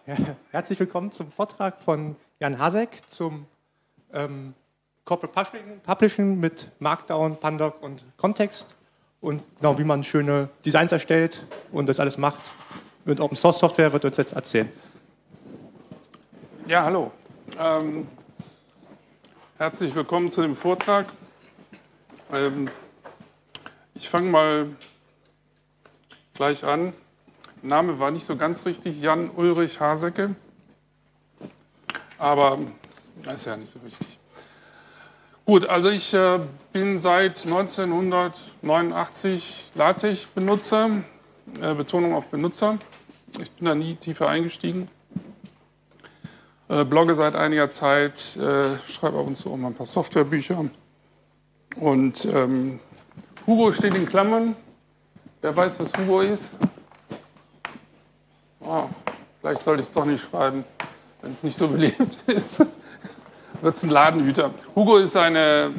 Ja, herzlich willkommen zum Vortrag von Jan Hasek zum Corporate Publishing mit Markdown, Pandoc und Kontext und genau, wie man schöne Designs erstellt und das alles macht mit Open Source Software, wird uns jetzt erzählen. Ja, hallo. Herzlich willkommen zu dem Vortrag. Ich fange mal gleich an. Name war nicht so ganz richtig, Jan Ulrich Haseke, aber das ist ja nicht so wichtig. Gut, also ich bin seit 1989 LaTeX-Benutzer, Betonung auf Benutzer. Ich bin da nie tiefer eingestiegen. Blogge seit einiger Zeit, schreibe ab und zu auch mal ein paar Softwarebücher. Und Hugo steht in Klammern. Wer weiß, was Hugo ist? Oh, vielleicht sollte ich es doch nicht schreiben, wenn es nicht so beliebt ist. Wird es ein Ladenhüter. Hugo ist ist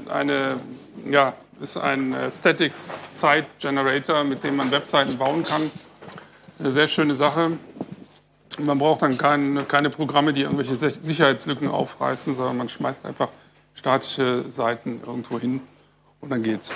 ein Static Site Generator, mit dem man Webseiten bauen kann. Eine sehr schöne Sache. Man braucht dann keine Programme, die irgendwelche Sicherheitslücken aufreißen, sondern man schmeißt einfach statische Seiten irgendwo hin und dann geht's.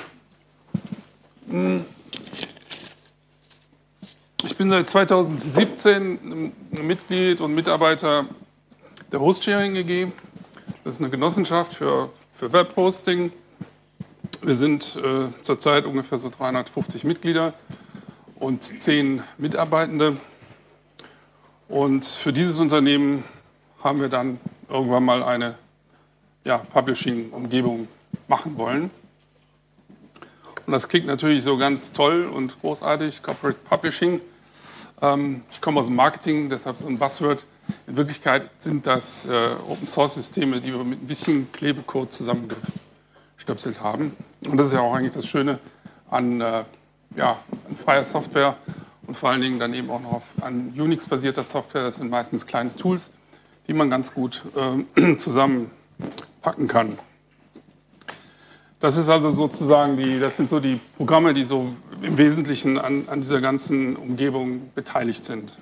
Ich bin seit 2017 Mitglied und Mitarbeiter der Hostsharing EG. Das ist eine Genossenschaft für Webhosting. Wir sind zurzeit ungefähr so 350 Mitglieder und 10 Mitarbeitende. Und für dieses Unternehmen haben wir dann irgendwann mal eine Publishing-Umgebung machen wollen. Und das klingt natürlich so ganz toll und großartig, Corporate Publishing. Ich komme aus dem Marketing, deshalb so ein Buzzword. In Wirklichkeit sind das Open-Source-Systeme, die wir mit ein bisschen Klebecode zusammengestöpselt haben. Und das ist ja auch eigentlich das Schöne an freier Software und vor allen Dingen dann eben auch noch an Unix-basierter Software. Das sind meistens kleine Tools, die man ganz gut zusammenpacken kann. Das ist also sozusagen das sind so die Programme, die so im Wesentlichen an dieser ganzen Umgebung beteiligt sind.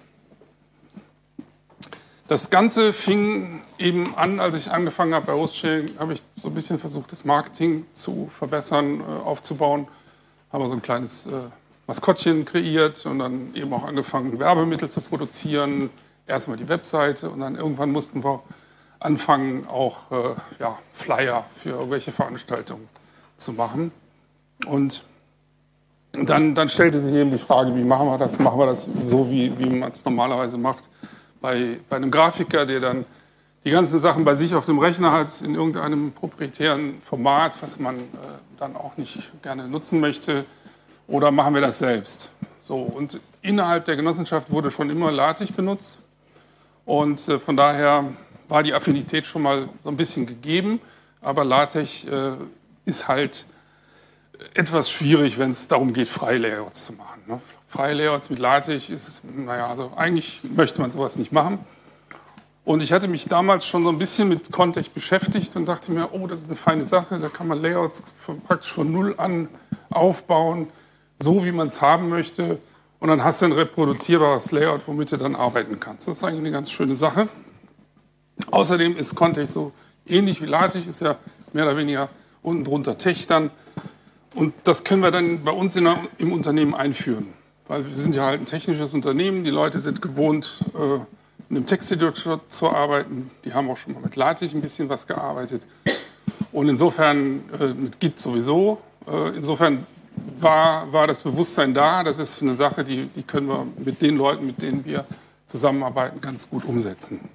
Das Ganze fing eben an, als ich angefangen habe bei Hostsharing, habe ich so ein bisschen versucht, das Marketing zu verbessern, aufzubauen. Haben wir so ein kleines Maskottchen kreiert und dann eben auch angefangen, Werbemittel zu produzieren. Erstmal die Webseite und dann irgendwann mussten wir anfangen, auch Flyer für irgendwelche Veranstaltungen zu machen. Und dann stellte sich eben die Frage, wie machen wir das? Machen wir das so, wie man es normalerweise macht? Bei einem Grafiker, der dann die ganzen Sachen bei sich auf dem Rechner hat, in irgendeinem proprietären Format, was man dann auch nicht gerne nutzen möchte, oder machen wir das selbst? So, und innerhalb der Genossenschaft wurde schon immer LaTeX benutzt und von daher war die Affinität schon mal so ein bisschen gegeben, aber LaTeX ist halt etwas schwierig, wenn es darum geht, freie Layouts zu machen. Ne? Freie Layouts mit LaTeX ist, also eigentlich möchte man sowas nicht machen. Und ich hatte mich damals schon so ein bisschen mit Context beschäftigt und dachte mir, oh, das ist eine feine Sache, da kann man Layouts praktisch von null an aufbauen, so wie man es haben möchte. Und dann hast du ein reproduzierbares Layout, womit du dann arbeiten kannst. Das ist eigentlich eine ganz schöne Sache. Außerdem ist Context so ähnlich wie LaTeX, ist ja mehr oder weniger unten drunter Tech dann. Und das können wir dann bei uns im Unternehmen einführen. Weil wir sind ja halt ein technisches Unternehmen, die Leute sind gewohnt, in einem Texteditor zu arbeiten. Die haben auch schon mal mit LaTeX ein bisschen was gearbeitet. Und insofern mit Git sowieso. Insofern war das Bewusstsein da. Das ist eine Sache, die können wir mit den Leuten, mit denen wir zusammenarbeiten, ganz gut umsetzen.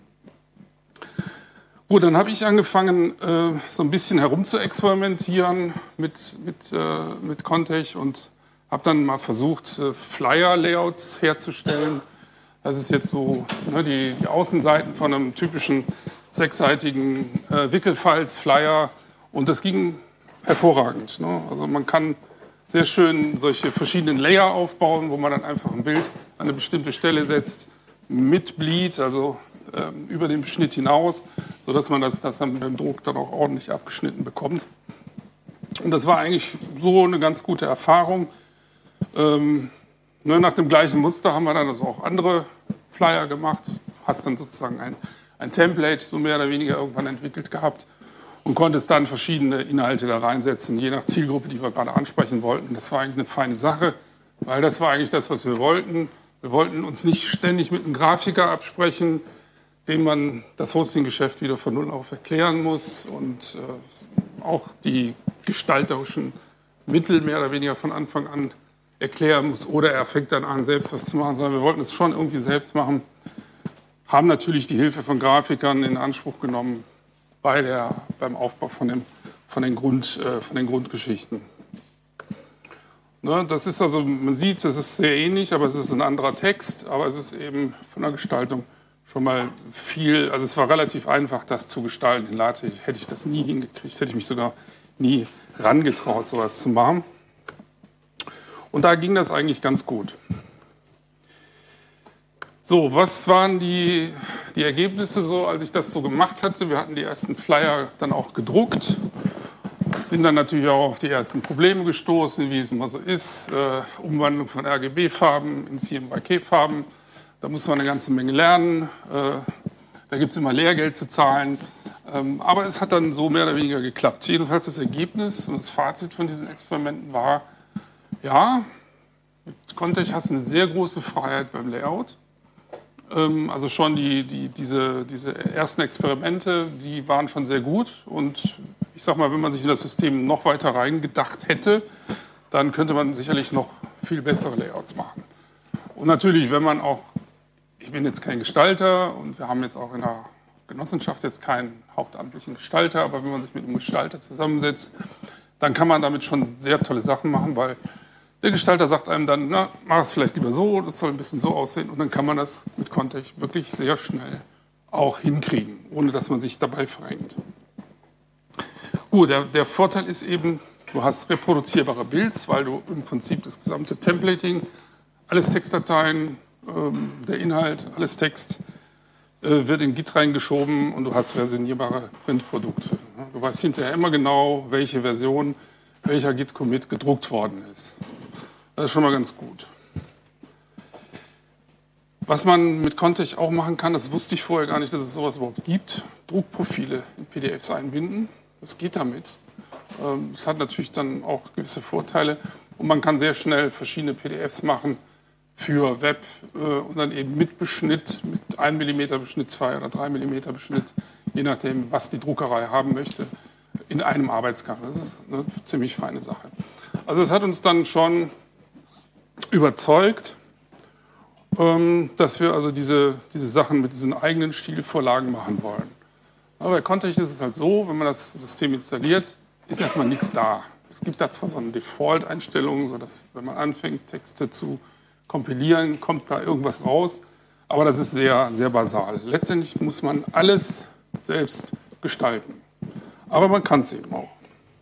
Gut, dann habe ich angefangen, so ein bisschen herum zu experimentieren mit Context und habe dann mal versucht, Flyer-Layouts herzustellen. Das ist jetzt so die Außenseiten von einem typischen sechsseitigen Wickelfalz-Flyer und das ging hervorragend. Ne? Also man kann sehr schön solche verschiedenen Layer aufbauen, wo man dann einfach ein Bild an eine bestimmte Stelle setzt, mit Bleed, also über den Schnitt hinaus, sodass man das dann beim Druck dann auch ordentlich abgeschnitten bekommt. Und das war eigentlich so eine ganz gute Erfahrung. Nach dem gleichen Muster haben wir dann also auch andere Flyer gemacht, hast dann sozusagen ein Template, so mehr oder weniger irgendwann entwickelt gehabt und konntest dann verschiedene Inhalte da reinsetzen, je nach Zielgruppe, die wir gerade ansprechen wollten. Das war eigentlich eine feine Sache, weil das war eigentlich das, was wir wollten. Wir wollten uns nicht ständig mit einem Grafiker absprechen, dem man das Hosting-Geschäft wieder von Null auf erklären muss und auch die gestalterischen Mittel mehr oder weniger von Anfang an erklären muss oder er fängt dann an, selbst was zu machen, sondern wir wollten es schon irgendwie selbst machen, haben natürlich die Hilfe von Grafikern in Anspruch genommen beim Aufbau von den Grundgeschichten. Ne, das ist also, man sieht, es ist sehr ähnlich, aber es ist ein anderer Text, aber es ist eben von der Gestaltung schon mal viel, also es war relativ einfach, das zu gestalten. In LaTeX hätte ich das nie hingekriegt, hätte ich mich sogar nie rangetraut, sowas zu machen. Und da ging das eigentlich ganz gut. So, was waren die Ergebnisse so, als ich das so gemacht hatte? Wir hatten die ersten Flyer dann auch gedruckt, sind dann natürlich auch auf die ersten Probleme gestoßen, wie es immer so ist. Umwandlung von RGB-Farben in CMYK-Farben. Da muss man eine ganze Menge lernen. Da gibt es immer Lehrgeld zu zahlen. Aber es hat dann so mehr oder weniger geklappt. Jedenfalls das Ergebnis und das Fazit von diesen Experimenten war, ja, mit Context hast du eine sehr große Freiheit beim Layout. Also schon diese ersten Experimente, die waren schon sehr gut. Und ich sag mal, wenn man sich in das System noch weiter reingedacht hätte, dann könnte man sicherlich noch viel bessere Layouts machen. Und natürlich, wenn man auch, ich bin jetzt kein Gestalter und wir haben jetzt auch in der Genossenschaft jetzt keinen hauptamtlichen Gestalter, aber wenn man sich mit einem Gestalter zusammensetzt, dann kann man damit schon sehr tolle Sachen machen, weil der Gestalter sagt einem dann, na, mach es vielleicht lieber so, das soll ein bisschen so aussehen und dann kann man das mit Context wirklich sehr schnell auch hinkriegen, ohne dass man sich dabei verrenkt. Gut, der Vorteil ist eben, du hast reproduzierbare Builds, weil du im Prinzip das gesamte Templating, alles Textdateien, der Inhalt, alles Text, wird in Git reingeschoben und du hast versionierbare Printprodukte. Du weißt hinterher immer genau, welche Version, welcher Git-Commit gedruckt worden ist. Das ist schon mal ganz gut. Was man mit Context auch machen kann, das wusste ich vorher gar nicht, dass es sowas überhaupt gibt, Druckprofile in PDFs einbinden. Das geht damit. Das hat natürlich dann auch gewisse Vorteile und man kann sehr schnell verschiedene PDFs machen für Web und dann eben mit Beschnitt, mit 1 mm Beschnitt, 2 oder 3 mm Beschnitt, je nachdem, was die Druckerei haben möchte, in einem Arbeitsgang. Das ist eine ziemlich feine Sache. Also es hat uns dann schon überzeugt, dass wir also diese Sachen mit diesen eigenen Stilvorlagen machen wollen. Aber bei Context ist es halt so, wenn man das System installiert, ist erstmal nichts da. Es gibt da zwar so eine Default-Einstellung, sodass, wenn man anfängt, Texte zu kompilieren, kommt da irgendwas raus, aber das ist sehr, sehr basal. Letztendlich muss man alles selbst gestalten. Aber man kann es eben auch.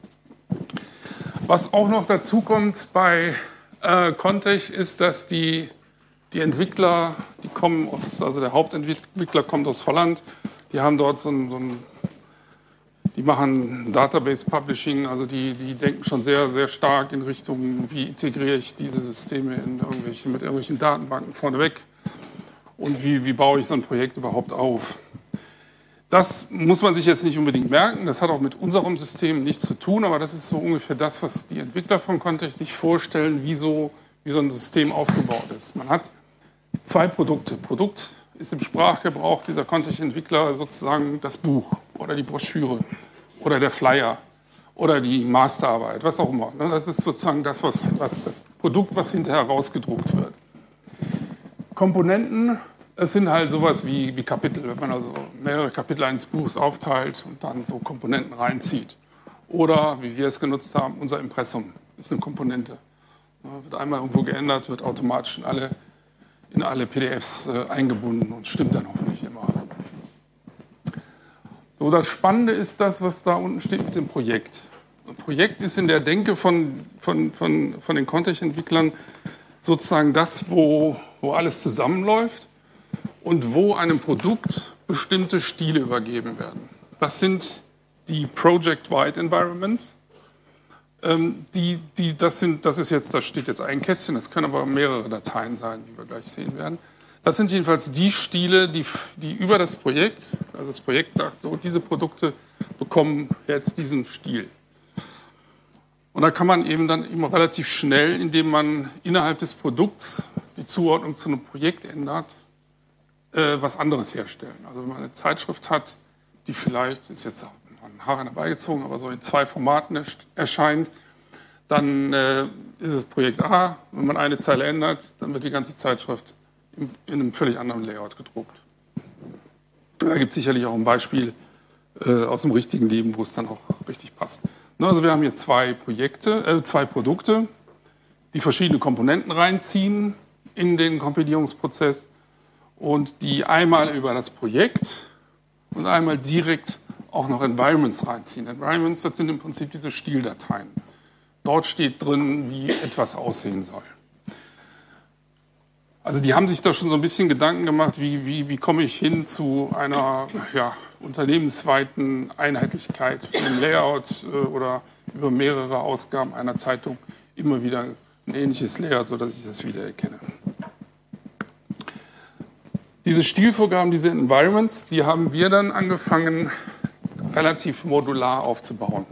Was auch noch dazu kommt bei Context ist, dass die Entwickler, die kommen aus, also der Hauptentwickler kommt aus Holland, die haben dort die machen Database Publishing, also die denken schon sehr, sehr stark in Richtung, wie integriere ich diese Systeme mit irgendwelchen Datenbanken vorneweg und wie baue ich so ein Projekt überhaupt auf. Das muss man sich jetzt nicht unbedingt merken, das hat auch mit unserem System nichts zu tun, aber das ist so ungefähr das, was die Entwickler von Context sich vorstellen, wie so ein System aufgebaut ist. Man hat 2 Produkte. Produkt ist im Sprachgebrauch dieser Context-Entwickler sozusagen das Buch oder die Broschüre oder der Flyer oder die Masterarbeit, was auch immer. Das ist sozusagen das Produkt, was hinterher rausgedruckt wird. Komponenten, es sind halt sowas wie Kapitel, wenn man also mehrere Kapitel eines Buchs aufteilt und dann so Komponenten reinzieht. Oder, wie wir es genutzt haben, unser Impressum ist eine Komponente. Wird einmal irgendwo geändert, wird automatisch in alle PDFs eingebunden und stimmt dann hoffentlich immer. So, das Spannende ist das, was da unten steht mit dem Projekt. Ein Projekt ist in der Denke von den Context-Entwicklern sozusagen das, wo alles zusammenläuft und wo einem Steht bestimmte Stile übergeben werden. Das sind die Project-Wide Environments. Da steht jetzt ein Kästchen, das können aber mehrere Dateien sein, wie wir gleich sehen werden. Das sind jedenfalls die Stile, die über das Projekt, also das Projekt sagt, so diese Produkte bekommen jetzt diesen Stil. Und da kann man eben dann immer relativ schnell, indem man innerhalb des Produkts die Zuordnung zu einem Projekt ändert, was anderes herstellen. Also wenn man eine Zeitschrift hat, die vielleicht, ist jetzt ein Haar herbeigezogen, aber so in 2 Formaten erscheint, dann ist es Projekt A. Wenn man eine Zeile ändert, dann wird die ganze Zeitschrift in einem völlig anderen Layout gedruckt. Da gibt es sicherlich auch ein Beispiel aus dem richtigen Leben, wo es dann auch richtig passt. Also wir haben hier 2 Produkte, die verschiedene Komponenten reinziehen in den Kompilierungsprozess und die einmal über das Projekt und einmal direkt auch noch Environments reinziehen. Environments, das sind im Prinzip diese Stildateien. Dort steht drin, wie etwas aussehen soll. Also die haben sich da schon so ein bisschen Gedanken gemacht, wie komme ich hin zu einer unternehmensweiten Einheitlichkeit von dem Layout oder über mehrere Ausgaben einer Zeitung immer wieder ein ähnliches Layout, sodass ich das wiedererkenne. Diese Stilvorgaben, diese Environments, die haben wir dann angefangen, relativ modular aufzubauen.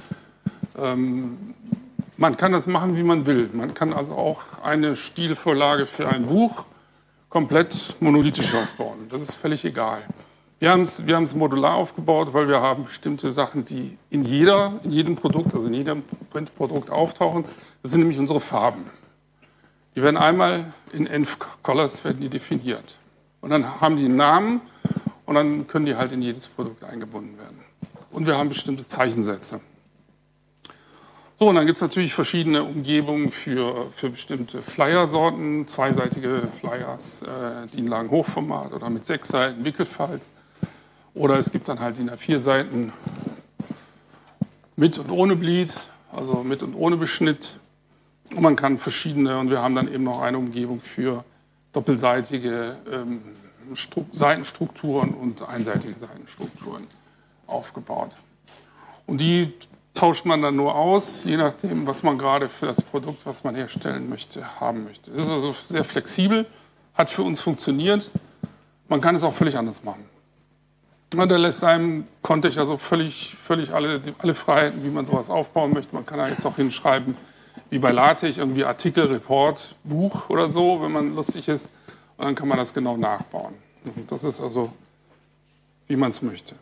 Man kann das machen, wie man will. Man kann also auch eine Stilvorlage für ein Buch komplett monolithisch aufbauen. Das ist völlig egal. Wir haben es modular aufgebaut, weil wir haben bestimmte Sachen, die in jedem Produkt, also in jedem Printprodukt auftauchen. Das sind nämlich unsere Farben. Die werden einmal in Env-Colors definiert. Und dann haben die einen Namen und dann können die halt in jedes Produkt eingebunden werden. Und wir haben bestimmte Zeichensätze. So, und dann gibt es natürlich verschiedene Umgebungen für bestimmte Flyer-Sorten, zweiseitige Flyers, die in langen Hochformat oder mit 6 Seiten, Wickelfalz. Oder es gibt dann halt DIN A4 Seiten mit und ohne Bleed, also mit und ohne Beschnitt. Und man kann verschiedene, und wir haben dann eben noch eine Umgebung für doppelseitige Seitenstrukturen und einseitige Seitenstrukturen aufgebaut. Und die tauscht man dann nur aus, je nachdem, was man gerade für das Produkt, was man herstellen möchte, haben möchte. Das ist also sehr flexibel, hat für uns funktioniert. Man kann es auch völlig anders machen. Und da lässt einem Context also völlig alle Freiheiten, wie man sowas aufbauen möchte. Man kann da jetzt auch hinschreiben, wie bei LaTeX, irgendwie Artikel, Report, Buch oder so, wenn man lustig ist. Und dann kann man das genau nachbauen. Und das ist also, wie man es möchte.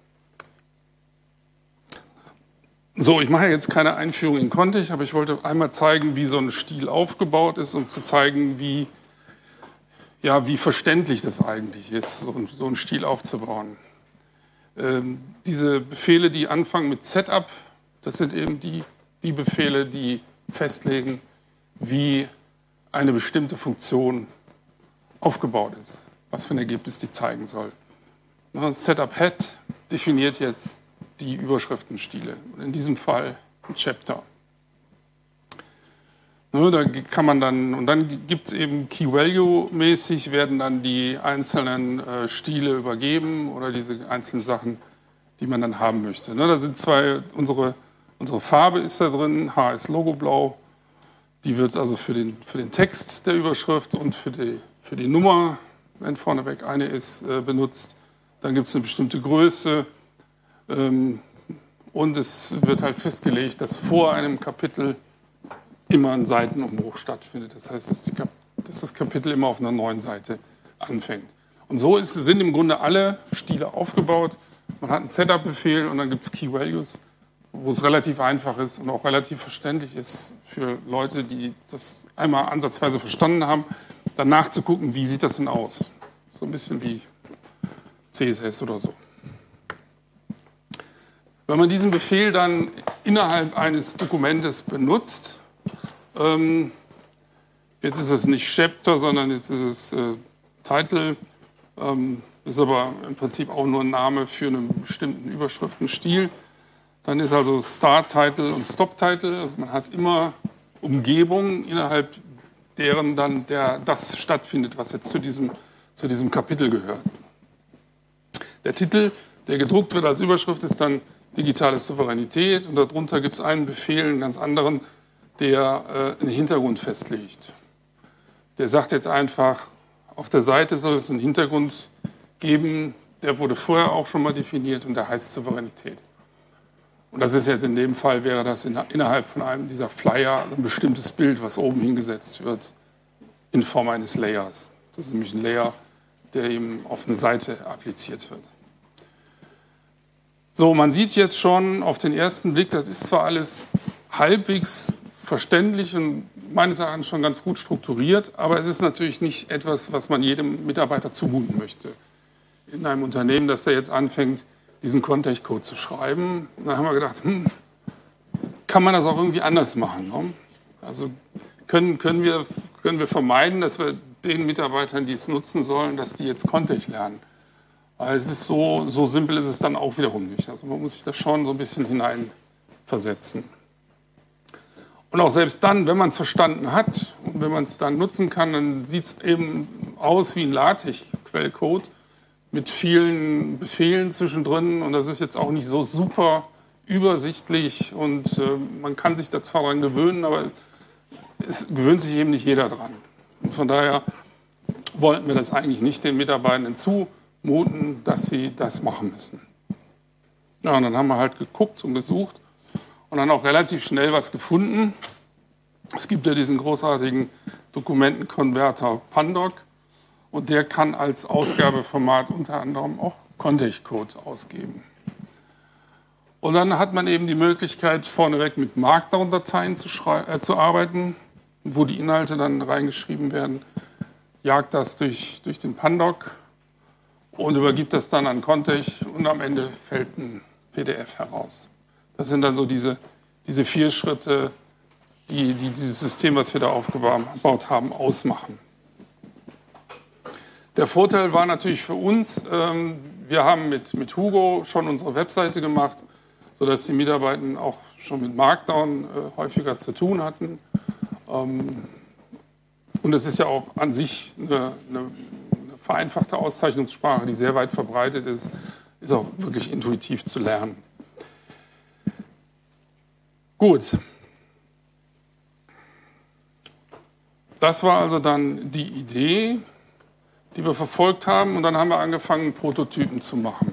So, ich mache jetzt keine Einführung in Context, aber ich wollte einmal zeigen, wie so ein Stil aufgebaut ist, um zu zeigen, wie verständlich das eigentlich ist, so einen Stil aufzubauen. Diese Befehle, die anfangen mit Setup, das sind eben die Befehle, die festlegen, wie eine bestimmte Funktion aufgebaut ist, was für ein Ergebnis die zeigen soll. Setup Head definiert jetzt die Überschriftenstile. Und in diesem Fall ein Chapter. Da kann man dann, und dann gibt es eben Key-Value-mäßig, werden dann die einzelnen Stile übergeben oder diese einzelnen Sachen, die man dann haben möchte. Da sind unsere Farbe ist da drin, H ist Logoblau, die wird also für den Text der Überschrift und für die Nummer, wenn vorneweg eine ist, benutzt. Dann gibt es eine bestimmte Größe, und es wird halt festgelegt, dass vor einem Kapitel immer ein Seitenumbruch stattfindet. Das heißt, dass das Kapitel immer auf einer neuen Seite anfängt. Und so sind im Grunde alle Stile aufgebaut. Man hat einen Setup-Befehl und dann gibt es Key-Values, wo es relativ einfach ist und auch relativ verständlich ist für Leute, die das einmal ansatzweise verstanden haben, dann nachzugucken, wie sieht das denn aus. So ein bisschen wie CSS oder so. Wenn man diesen Befehl dann innerhalb eines Dokumentes benutzt, jetzt ist es nicht Chapter, sondern jetzt ist es Title, ist aber im Prinzip auch nur ein Name für einen bestimmten Überschriftenstil. Dann ist also Start-Title und Stop-Title. Also man hat immer Umgebungen, innerhalb deren dann das stattfindet, was jetzt zu diesem Kapitel gehört. Der Titel, der gedruckt wird als Überschrift, ist dann digitale Souveränität und darunter gibt es einen Befehl, einen ganz anderen, der einen Hintergrund festlegt. Der sagt jetzt einfach auf der Seite soll es einen Hintergrund geben, der wurde vorher auch schon mal definiert und der heißt Souveränität. Und das ist jetzt in dem Fall, wäre das innerhalb von einem dieser Flyer ein bestimmtes Bild, was oben hingesetzt wird, in Form eines Layers. Das ist nämlich ein Layer, der eben auf eine Seite appliziert wird. So, man sieht jetzt schon auf den ersten Blick, das ist zwar alles halbwegs verständlich und meines Erachtens schon ganz gut strukturiert, aber es ist natürlich nicht etwas, was man jedem Mitarbeiter zumuten möchte. In einem Unternehmen, das da jetzt anfängt, diesen Context-Code zu schreiben. Und dann haben wir gedacht, kann man das auch irgendwie anders machen? Ne? Also können wir vermeiden, dass wir den Mitarbeitern, die es nutzen sollen, dass die jetzt Context lernen. Weil es ist so simpel ist es dann auch wiederum nicht. Also man muss sich da schon so ein bisschen hineinversetzen. Und auch selbst dann, wenn man es verstanden hat und wenn man es dann nutzen kann, dann sieht es eben aus wie ein LaTeX-Quellcode mit vielen Befehlen zwischendrin. Und das ist jetzt auch nicht so super übersichtlich und man kann sich da zwar dran gewöhnen, aber es gewöhnt sich eben nicht jeder dran. Und von daher wollten wir das eigentlich nicht den Mitarbeitenden zumuten, dass sie das machen müssen. Ja, und dann haben wir halt geguckt und gesucht und dann auch relativ schnell was gefunden. Es gibt ja diesen großartigen Dokumentenkonverter Pandoc und der kann als Ausgabeformat unter anderem auch Context-Code ausgeben. Und dann hat man eben die Möglichkeit, vorneweg mit Markdown-Dateien zu arbeiten, wo die Inhalte dann reingeschrieben werden, jagt das durch den Pandoc und übergibt das dann an Context und am Ende fällt ein PDF heraus. Das sind dann so diese 4 Schritte, die dieses System, was wir da aufgebaut haben, ausmachen. Der Vorteil war natürlich für uns, wir haben mit Hugo schon unsere Webseite gemacht, sodass die Mitarbeiter auch schon mit Markdown häufiger zu tun hatten. Und es ist ja auch an sich eine vereinfachte Auszeichnungssprache, die sehr weit verbreitet ist auch wirklich intuitiv zu lernen. Gut. Das war also dann die Idee, die wir verfolgt haben. Und dann haben wir angefangen, Prototypen zu machen.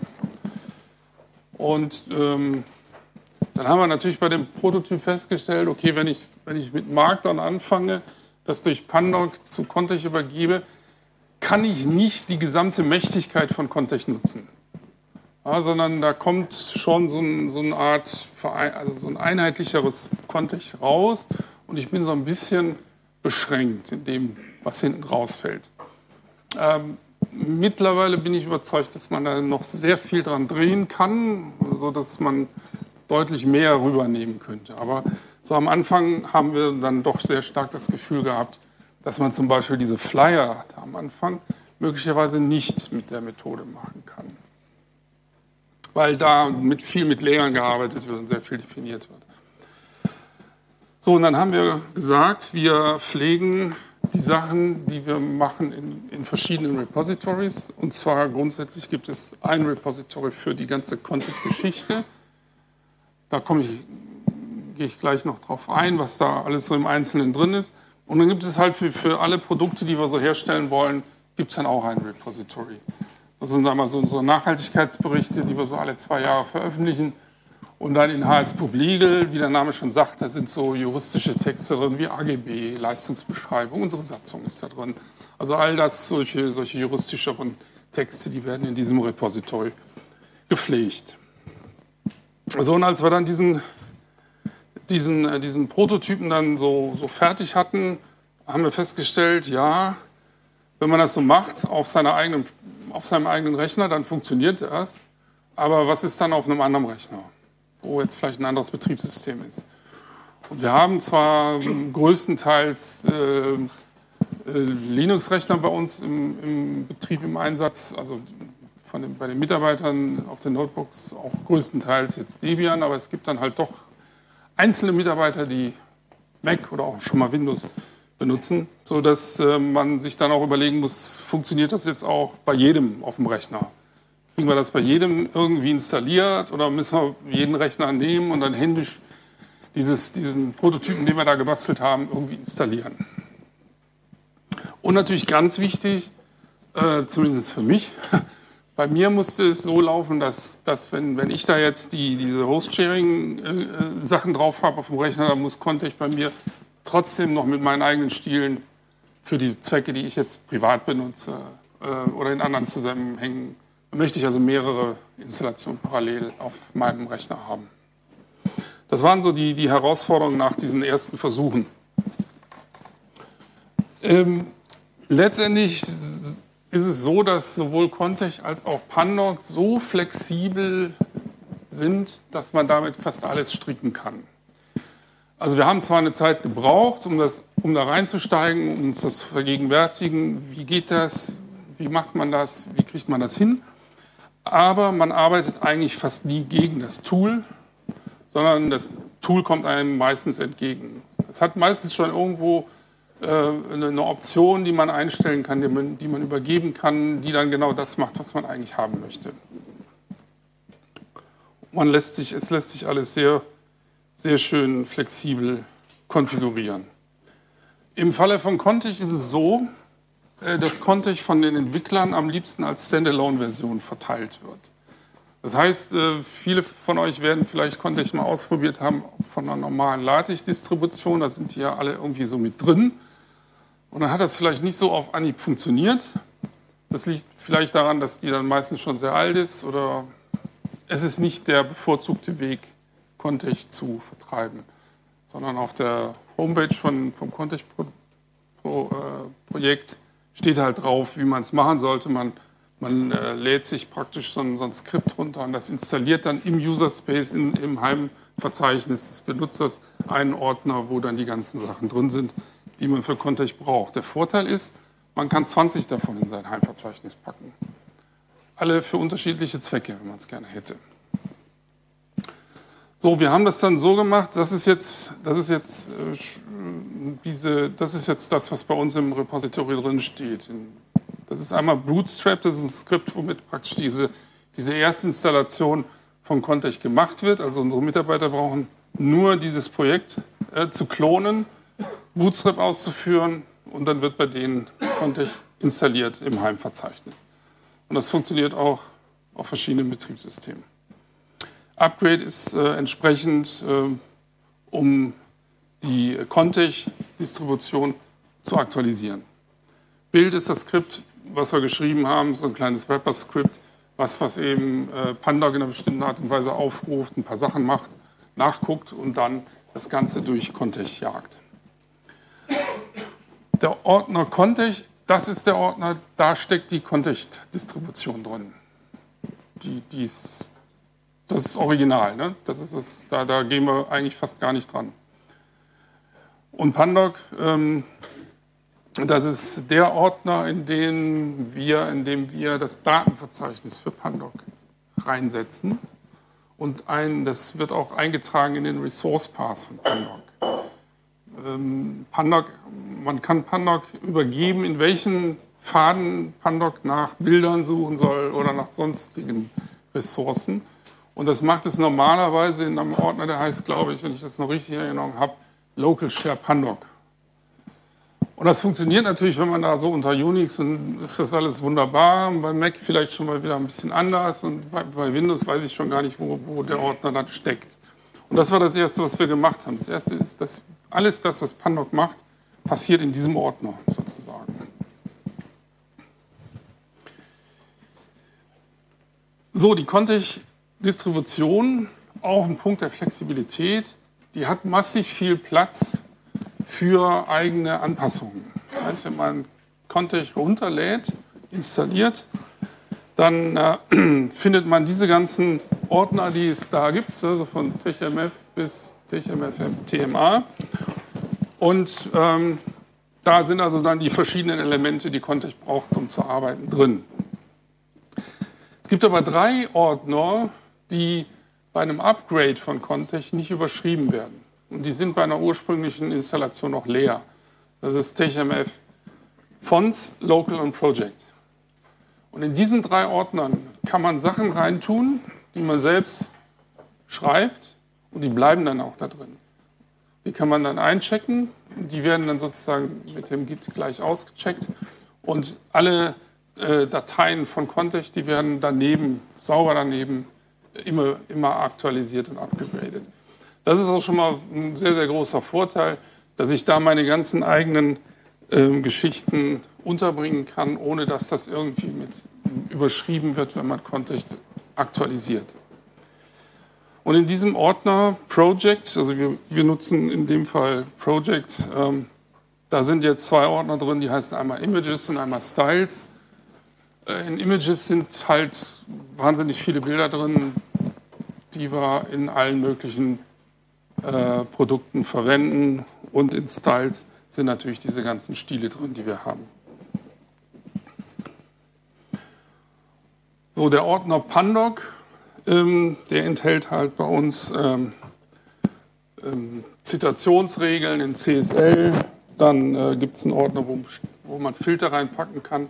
Und dann haben wir natürlich bei dem Prototyp festgestellt, okay, wenn ich mit Markdown anfange, das durch Pandoc zu Context übergebe, kann ich nicht die gesamte Mächtigkeit von Context nutzen. Ja, sondern da kommt schon so eine Art, also so ein einheitlicheres Context raus und ich bin so ein bisschen beschränkt in dem, was hinten rausfällt. Mittlerweile bin ich überzeugt, dass man da noch sehr viel dran drehen kann, sodass man deutlich mehr rübernehmen könnte. Aber so am Anfang haben wir dann doch sehr stark das Gefühl gehabt, dass man zum Beispiel diese Flyer am Anfang möglicherweise nicht mit der Methode machen kann. Weil da viel mit Layern gearbeitet wird und sehr viel definiert wird. So, und dann haben wir gesagt, wir pflegen die Sachen, die wir machen, in verschiedenen Repositories. Und zwar grundsätzlich gibt es ein Repository für die ganze Content-Geschichte. Da gehe ich gleich noch drauf ein, was da alles so im Einzelnen drin ist. Und dann gibt es halt für alle Produkte, die wir so herstellen wollen, gibt es dann auch ein Repository. Das sind einmal so unsere Nachhaltigkeitsberichte, die wir so alle 2 Jahre veröffentlichen. Und dann in HS Pub Legal, wie der Name schon sagt, da sind so juristische Texte drin wie AGB, Leistungsbeschreibung, unsere Satzung ist da drin. Also all das, solche juristischeren Texte, die werden in diesem Repository gepflegt. So, und als wir dann diesen Prototypen dann so fertig hatten, haben wir festgestellt, ja, wenn man das so macht auf seinem eigenen Rechner, dann funktioniert das. Aber was ist dann auf einem anderen Rechner, wo jetzt vielleicht ein anderes Betriebssystem ist? Und wir haben zwar größtenteils Linux-Rechner bei uns im Betrieb im Einsatz, also bei den Mitarbeitern auf den Notebooks auch größtenteils jetzt Debian, aber es gibt dann halt doch einzelne Mitarbeiter, die Mac oder auch schon mal Windows benutzen, sodass man sich dann auch überlegen muss, funktioniert das jetzt auch bei jedem auf dem Rechner? Kriegen wir das bei jedem irgendwie installiert oder müssen wir jeden Rechner nehmen und dann händisch diesen Prototypen, den wir da gebastelt haben, irgendwie installieren? Und natürlich ganz wichtig, zumindest für mich. Bei mir musste es so laufen, dass wenn ich da jetzt diese Host-Sharing-Sachen drauf habe auf dem Rechner, dann konnte ich bei mir trotzdem noch mit meinen eigenen Stilen für die Zwecke, die ich jetzt privat benutze oder in anderen Zusammenhängen, möchte ich also mehrere Installationen parallel auf meinem Rechner haben. Das waren so die Herausforderungen nach diesen ersten Versuchen. Letztendlich ist es so, dass sowohl Contech als auch Pandoc so flexibel sind, dass man damit fast alles stricken kann. Also wir haben zwar eine Zeit gebraucht, um da reinzusteigen, um uns das zu vergegenwärtigen, wie geht das, wie macht man das, wie kriegt man das hin, aber man arbeitet eigentlich fast nie gegen das Tool, sondern das Tool kommt einem meistens entgegen. Es hat meistens schon irgendwo eine Option, die man einstellen kann, die man übergeben kann, die dann genau das macht, was man eigentlich haben möchte. Es lässt sich alles sehr, sehr schön flexibel konfigurieren. Im Falle von Contech ist es so, dass Contech von den Entwicklern am liebsten als Standalone-Version verteilt wird. Das heißt, viele von euch werden vielleicht Contech mal ausprobiert haben von einer normalen LaTeX-Distribution, da sind die ja alle irgendwie so mit drin. Und dann hat das vielleicht nicht so auf Anhieb funktioniert. Das liegt vielleicht daran, dass die dann meistens schon sehr alt ist oder es ist nicht der bevorzugte Weg, Contech zu vertreiben, sondern auf der Homepage vom Contech-Projekt steht halt drauf, wie man es machen sollte. Man lädt sich praktisch so ein Skript runter und das installiert dann im User-Space, im Heimverzeichnis des Benutzers einen Ordner, wo dann die ganzen Sachen drin sind, die man für Contech braucht. Der Vorteil ist, man kann 20 davon in sein Heimverzeichnis packen. Alle für unterschiedliche Zwecke, wenn man es gerne hätte. So, wir haben das dann so gemacht, das ist jetzt das, was bei uns im Repository drin steht. Das ist einmal Bootstrap, das ist ein Skript, womit praktisch diese Erstinstallation von Contech gemacht wird. Also unsere Mitarbeiter brauchen nur dieses Projekt zu klonen, Bootstrap auszuführen und dann wird bei denen Contech installiert im Heimverzeichnis. Und das funktioniert auch auf verschiedenen Betriebssystemen. Upgrade ist entsprechend, um die Contech-Distribution zu aktualisieren. Build ist das Skript, was wir geschrieben haben, so ein kleines Wrapper-Skript, was eben Pandoc in einer bestimmten Art und Weise aufruft, ein paar Sachen macht, nachguckt und dann das Ganze durch Contech jagt. Der Ordner Contech, das ist der Ordner, da steckt die Contech-Distribution drin. Das ist original, ne? Da gehen wir eigentlich fast gar nicht dran. Und Pandoc, das ist der Ordner, in dem wir das Datenverzeichnis für Pandoc reinsetzen. Und das wird auch eingetragen in den Resource Path von Pandoc. Man kann Pandoc übergeben, in welchen Pfaden Pandoc nach Bildern suchen soll oder nach sonstigen Ressourcen. Und das macht es normalerweise in einem Ordner, der heißt, glaube ich, wenn ich das noch richtig in Erinnerung habe, Local Share Pandoc. Und das funktioniert natürlich, wenn man da so unter Unix und ist das alles wunderbar. Bei Mac vielleicht schon mal wieder ein bisschen anders und bei Windows weiß ich schon gar nicht, wo der Ordner dann steckt. Und das war das Erste, was wir gemacht haben. Das Erste ist, dass alles das, was Pandoc macht, passiert in diesem Ordner sozusagen. So, die Contech-Distribution, auch ein Punkt der Flexibilität, die hat massiv viel Platz für eigene Anpassungen. Das heißt, wenn man Contech runterlädt, installiert, dann findet man diese ganzen Ordner, die es da gibt, also von TechMF bis TMA. Und da sind also dann die verschiedenen Elemente, die Contech braucht, um zu arbeiten, drin. Es gibt aber 3 Ordner, die bei einem Upgrade von Contech nicht überschrieben werden. Und die sind bei einer ursprünglichen Installation noch leer. Das ist TechMF, Fonts, Local und Project. Und in diesen 3 Ordnern kann man Sachen reintun, die man selbst schreibt und die bleiben dann auch da drin. Die kann man dann einchecken, die werden dann sozusagen mit dem Git gleich ausgecheckt und alle Dateien von Context, die werden sauber daneben, immer aktualisiert und abgegradet. Das ist auch schon mal ein sehr, sehr großer Vorteil, dass ich da meine ganzen eigenen Geschichten unterbringen kann, ohne dass das irgendwie mit überschrieben wird, wenn man Context aktualisiert. Und in diesem Ordner Project, also wir nutzen in dem Fall Project, da sind jetzt 2 Ordner drin, die heißen einmal Images und einmal Styles. In Images sind halt wahnsinnig viele Bilder drin, die wir in allen möglichen Produkten verwenden. Und in Styles sind natürlich diese ganzen Stile drin, die wir haben. So, der Ordner Pandoc, der enthält halt bei uns Zitationsregeln in CSL. Dann gibt es einen Ordner, wo man Filter reinpacken kann.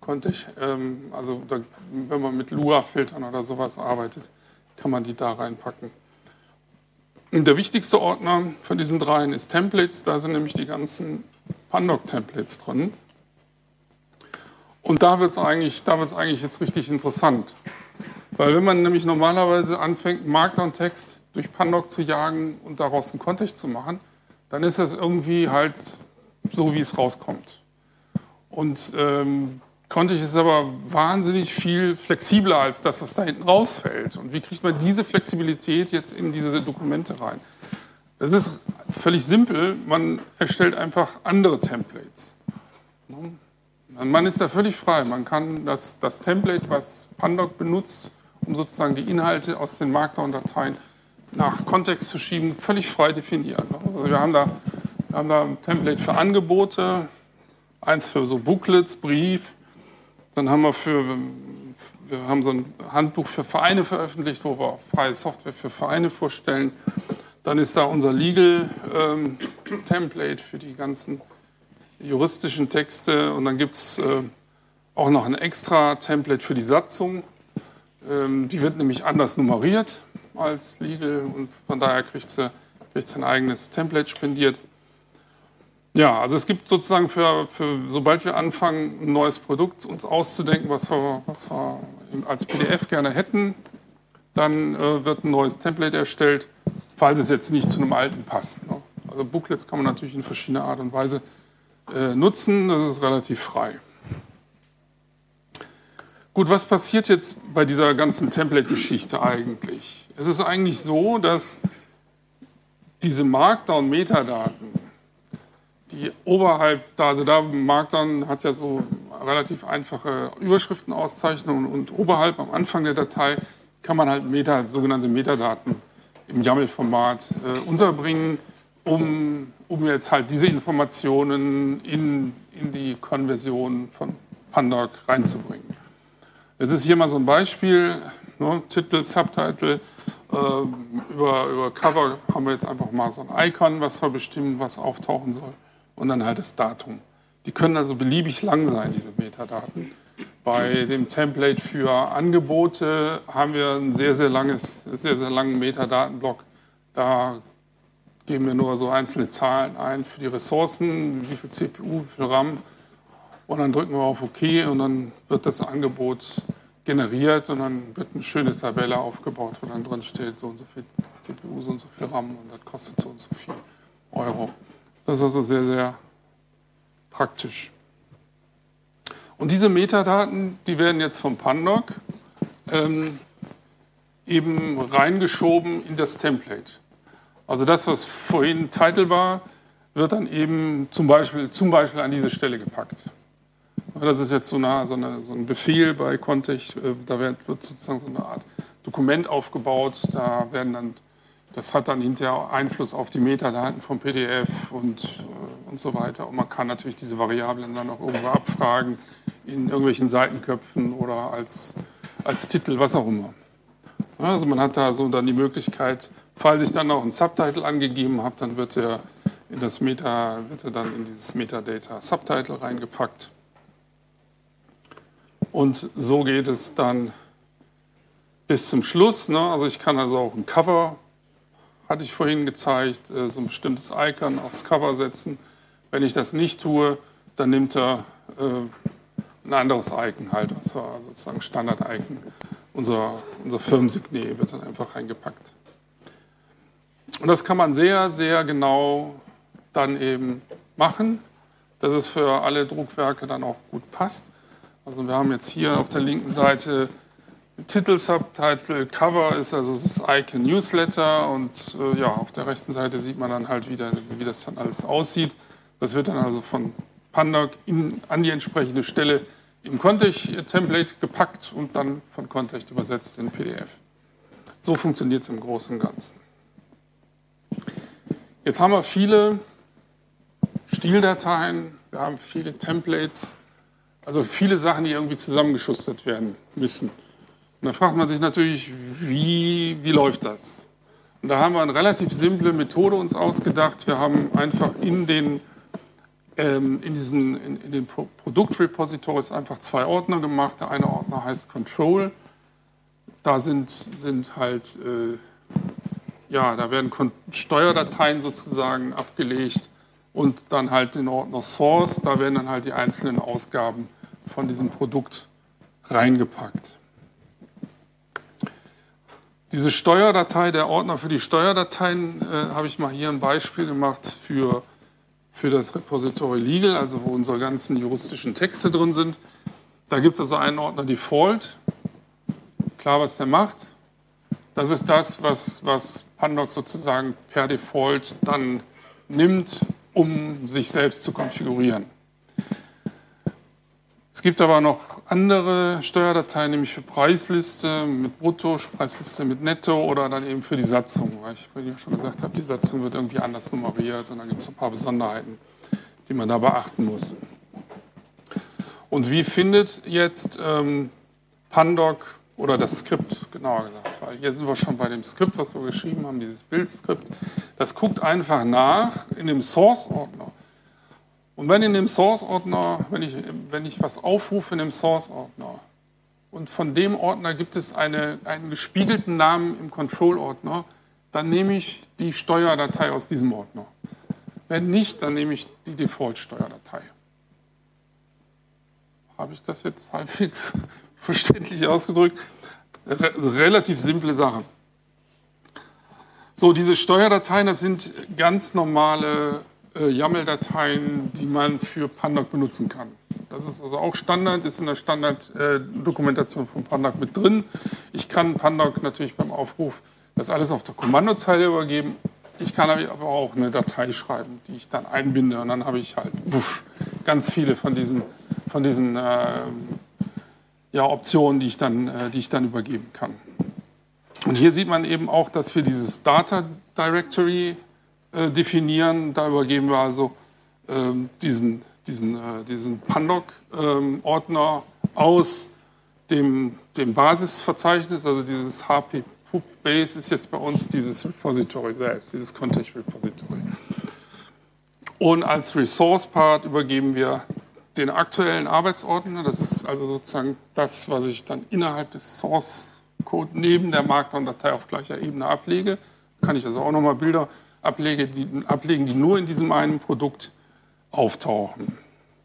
Wenn man mit Lua-Filtern oder sowas arbeitet, kann man die da reinpacken. Und der wichtigste Ordner von diesen 3 ist Templates. Da sind nämlich die ganzen Pandoc-Templates drin. Und da wird es eigentlich jetzt richtig interessant. Weil wenn man nämlich normalerweise anfängt, Markdown-Text durch Pandoc zu jagen und daraus einen Kontext zu machen, dann ist das irgendwie halt so, wie es rauskommt. Und Context ist aber wahnsinnig viel flexibler als das, was da hinten rausfällt. Und wie kriegt man diese Flexibilität jetzt in diese Dokumente rein? Das ist völlig simpel. Man erstellt einfach andere Templates. Man ist da völlig frei. Man kann das Template, was Pandoc benutzt, um sozusagen die Inhalte aus den Markdown-Dateien nach Kontext zu schieben, völlig frei definieren. Also wir haben da ein Template für Angebote, eins für so Booklets, Brief. Dann haben wir so ein Handbuch für Vereine veröffentlicht, wo wir freie Software für Vereine vorstellen. Dann ist da unser Legal-Template für die ganzen juristischen Texte. Und dann gibt es auch noch ein extra Template für die Satzung. Die wird nämlich anders nummeriert als Legal und von daher kriegt sie ein eigenes Template spendiert. Ja, also es gibt sozusagen sobald wir anfangen, ein neues Produkt uns auszudenken, was wir als PDF gerne hätten, dann wird ein neues Template erstellt, falls es jetzt nicht zu einem alten passt. Ne? Also Booklets kann man natürlich in verschiedener Art und Weise nutzen, das ist relativ frei. Gut, was passiert jetzt bei dieser ganzen Template-Geschichte eigentlich? Es ist eigentlich so, dass diese Markdown-Metadaten, die Markdown hat ja so relativ einfache Überschriftenauszeichnungen und oberhalb am Anfang der Datei kann man halt sogenannte Metadaten im YAML-Format unterbringen, um jetzt halt diese Informationen in die Konversion von Pandoc reinzubringen. Das ist hier mal so ein Beispiel, ne, Titel, Subtitle. Über Cover haben wir jetzt einfach mal so ein Icon, was wir bestimmen, was auftauchen soll. Und dann halt das Datum. Die können also beliebig lang sein, diese Metadaten. Bei dem Template für Angebote haben wir einen sehr, sehr langen Metadatenblock. Da geben wir nur so einzelne Zahlen ein für die Ressourcen, wie viel CPU, wie viel RAM. Und dann drücken wir auf OK und dann wird das Angebot generiert und dann wird eine schöne Tabelle aufgebaut, wo dann drin steht, so und so viel CPU, so und so viel RAM und das kostet so und so viel Euro. Das ist also sehr, sehr praktisch. Und diese Metadaten, die werden jetzt vom Pandoc eben reingeschoben in das Template. Also das, was vorhin Title war, wird dann eben zum Beispiel an diese Stelle gepackt. Das ist jetzt so ein Befehl bei Context, da wird sozusagen so eine Art Dokument aufgebaut, das hat dann hinterher Einfluss auf die Metadaten vom PDF und so weiter. Und man kann natürlich diese Variablen dann auch irgendwo abfragen, in irgendwelchen Seitenköpfen oder als Titel, was auch immer. Also man hat da so dann die Möglichkeit, falls ich dann noch einen Subtitle angegeben habe, dann wird er in dieses Metadata Subtitle reingepackt. Und so geht es dann bis zum Schluss. Ne? Also ich kann also auch ein Cover, hatte ich vorhin gezeigt, so ein bestimmtes Icon aufs Cover setzen. Wenn ich das nicht tue, dann nimmt er ein ein anderes Icon halt, was war sozusagen Standard-Icon. Unser Firmensignet wird dann einfach reingepackt. Und das kann man sehr, sehr genau dann eben machen, dass es für alle Druckwerke dann auch gut passt. Also wir haben jetzt hier auf der linken Seite Titel, Subtitle, Cover ist also das Icon Newsletter und ja, auf der rechten Seite sieht man dann halt wieder, wie das dann alles aussieht. Das wird dann also von Pandoc an die entsprechende Stelle im Context-Template gepackt und dann von Context übersetzt in PDF. So funktioniert es im Großen und Ganzen. Jetzt haben wir viele Stildateien, wir haben viele Templates, also viele Sachen, die irgendwie zusammengeschustert werden müssen. Und da fragt man sich natürlich, wie läuft das? Und da haben wir eine relativ simple Methode uns ausgedacht. Wir haben einfach in den Produktrepositories einfach 2 Ordner gemacht. Der eine Ordner heißt Control. Da sind halt, da werden Steuerdateien sozusagen abgelegt und dann halt den Ordner Source. Da werden dann halt die einzelnen Ausgaben von diesem Produkt reingepackt. Diese Steuerdatei, der Ordner für die Steuerdateien, habe ich mal hier ein Beispiel gemacht für das Repository Legal, also wo unsere ganzen juristischen Texte drin sind. Da gibt es also einen Ordner Default. Klar, was der macht. Das ist das, was Pandoc sozusagen per Default dann nimmt, um sich selbst zu konfigurieren. Es gibt aber noch andere Steuerdateien, nämlich für Preisliste mit Brutto, Preisliste mit Netto oder dann eben für die Satzung. Weil ich vorhin ja schon gesagt habe, die Satzung wird irgendwie anders nummeriert und dann gibt es ein paar Besonderheiten, die man da beachten muss. Und wie findet jetzt Pandoc oder das Skript, genauer gesagt, weil hier sind wir schon bei dem Skript, was wir geschrieben haben, dieses Bildskript, das guckt einfach nach in dem Source-Ordner. Und wenn in dem Source-Ordner, wenn ich was aufrufe in dem Source-Ordner und von dem Ordner gibt es einen gespiegelten Namen im Control-Ordner, dann nehme ich die Steuerdatei aus diesem Ordner. Wenn nicht, dann nehme ich die Default-Steuerdatei. Habe ich das jetzt halbwegs verständlich ausgedrückt? Relativ simple Sache. So, diese Steuerdateien, das sind ganz normale YAML-Dateien, die man für Pandoc benutzen kann. Das ist also auch Standard, ist in der Standard-Dokumentation von Pandoc mit drin. Ich kann Pandoc natürlich beim Aufruf das alles auf der Kommandozeile übergeben. Ich kann aber auch eine Datei schreiben, die ich dann einbinde und dann habe ich halt ganz viele von diesen Optionen, die ich dann übergeben kann. Und hier sieht man eben auch, dass wir dieses Data Directory definieren. Da übergeben wir also diesen Pandoc-Ordner aus dem Basisverzeichnis, also dieses HP-Base ist jetzt bei uns dieses Repository selbst, dieses Context-Repository. Und als Resource-Part übergeben wir den aktuellen Arbeitsordner. Das ist also sozusagen das, was ich dann innerhalb des Source-Code neben der Markdown-Datei auf gleicher Ebene ablege. Kann ich also auch nochmal Bilder ablegen, die nur in diesem einen Produkt auftauchen.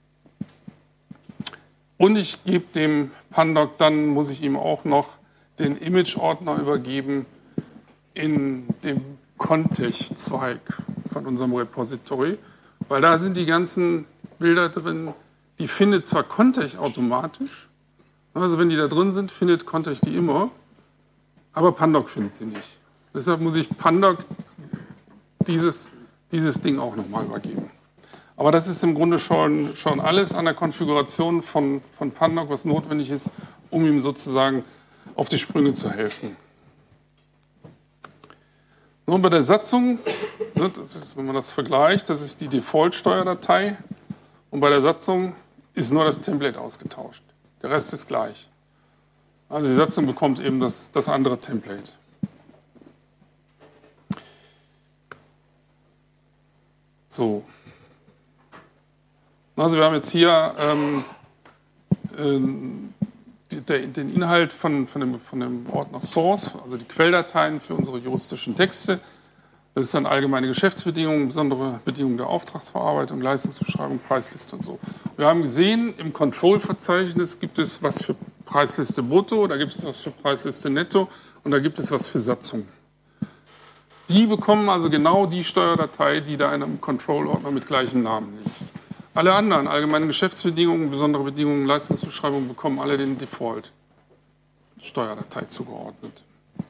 Und ich gebe dem Pandoc, dann muss ich ihm auch noch den Image-Ordner übergeben in dem Context-Zweig von unserem Repository, weil da sind die ganzen Bilder drin, die findet zwar Context automatisch, also wenn die da drin sind, findet Context die immer, aber Pandoc findet sie nicht. Deshalb muss ich Pandoc dieses Ding auch nochmal übergeben. Aber das ist im Grunde schon alles an der Konfiguration von Pandoc, was notwendig ist, um ihm sozusagen auf die Sprünge zu helfen. Nun bei der Satzung, das ist, wenn man das vergleicht, das ist die Default-Steuerdatei und bei der Satzung ist nur das Template ausgetauscht. Der Rest ist gleich. Also die Satzung bekommt eben das andere Template. So. Also wir haben jetzt hier den Inhalt von dem Ordner Source, also die Quelldateien für unsere juristischen Texte. Das ist dann allgemeine Geschäftsbedingungen, besondere Bedingungen der Auftragsverarbeitung, Leistungsbeschreibung, Preisliste und so. Wir haben gesehen, im Control-Verzeichnis gibt es was für Preisliste brutto, da gibt es was für Preisliste netto und da gibt es was für Satzung. Die bekommen also genau die Steuerdatei, die da in einem Control-Ordner mit gleichem Namen liegt. Alle anderen, allgemeine Geschäftsbedingungen, besondere Bedingungen, Leistungsbeschreibung, bekommen alle den Default-Steuerdatei zugeordnet.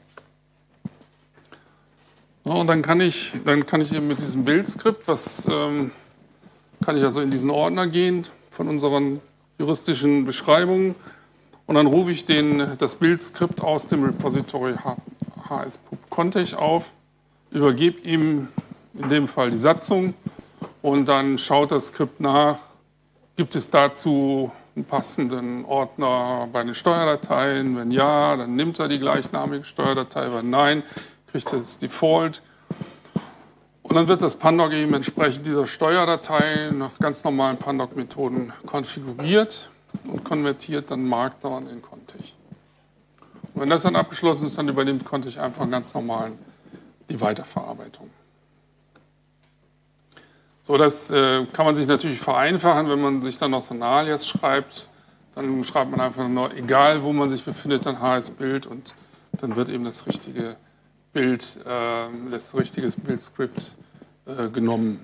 So, und dann kann ich eben mit diesem Build-Skript, kann ich also in diesen Ordner gehen von unseren juristischen Beschreibungen und dann rufe ich das Build-Skript aus dem Repository hs-pup-contech auf, übergebe ihm in dem Fall die Satzung und dann schaut das Skript nach, gibt es dazu einen passenden Ordner bei den Steuerdateien? Wenn ja, dann nimmt er die gleichnamige Steuerdatei, wenn nein, kriegt er das Default. Und dann wird das Pandoc eben entsprechend dieser Steuerdatei nach ganz normalen Pandoc-Methoden konfiguriert und konvertiert dann Markdown in Contech. Und wenn das dann abgeschlossen ist, dann übernimmt Contech einfach ganz normal die Weiterverarbeitung. So, das kann man sich natürlich vereinfachen, wenn man sich dann noch so ein Alias schreibt. Dann schreibt man einfach nur, egal wo man sich befindet, dann HS-Bild und dann wird eben das richtige Build-Skript genommen.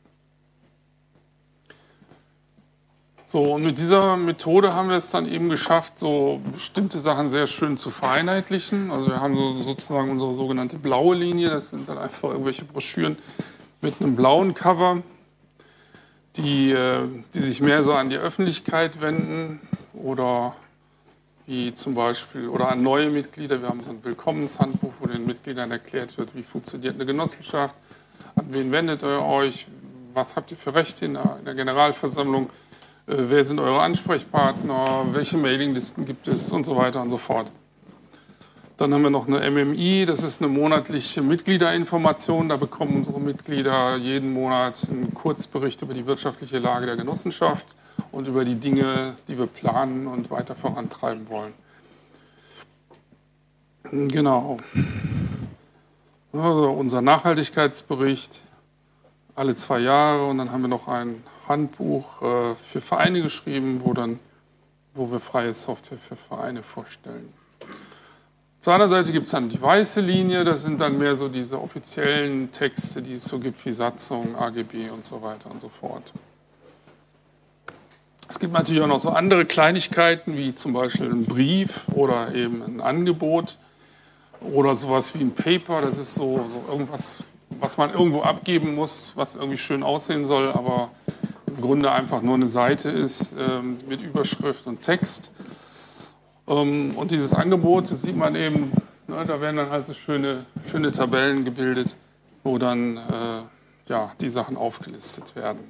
So, und mit dieser Methode haben wir es dann eben geschafft, so bestimmte Sachen sehr schön zu vereinheitlichen. Also wir haben sozusagen unsere sogenannte blaue Linie, das sind dann einfach irgendwelche Broschüren mit einem blauen Cover, die sich mehr so an die Öffentlichkeit wenden oder wie zum Beispiel, oder an neue Mitglieder. Wir haben so ein Willkommenshandbuch, wo den Mitgliedern erklärt wird, wie funktioniert eine Genossenschaft, an wen wendet ihr euch, was habt ihr für Rechte in der Generalversammlung, wer sind eure Ansprechpartner, welche Mailinglisten gibt es und so weiter und so fort. Dann haben wir noch eine MMI, das ist eine monatliche Mitgliederinformation. Da bekommen unsere Mitglieder jeden Monat einen Kurzbericht über die wirtschaftliche Lage der Genossenschaft und über die Dinge, die wir planen und weiter vorantreiben wollen. Genau. Also unser Nachhaltigkeitsbericht alle 2 Jahre und dann haben wir noch ein Handbuch für Vereine geschrieben, wo wir freie Software für Vereine vorstellen. Auf der anderen Seite gibt es dann die weiße Linie, das sind dann mehr so diese offiziellen Texte, die es so gibt wie Satzung, AGB und so weiter und so fort. Es gibt natürlich auch noch so andere Kleinigkeiten, wie zum Beispiel ein Brief oder eben ein Angebot oder sowas wie ein Paper. Das ist so irgendwas, was man irgendwo abgeben muss, was irgendwie schön aussehen soll, aber im Grunde einfach nur eine Seite ist mit Überschrift und Text. Und dieses Angebot, das sieht man eben, ne, da werden dann halt so schöne Tabellen gebildet, wo dann die Sachen aufgelistet werden.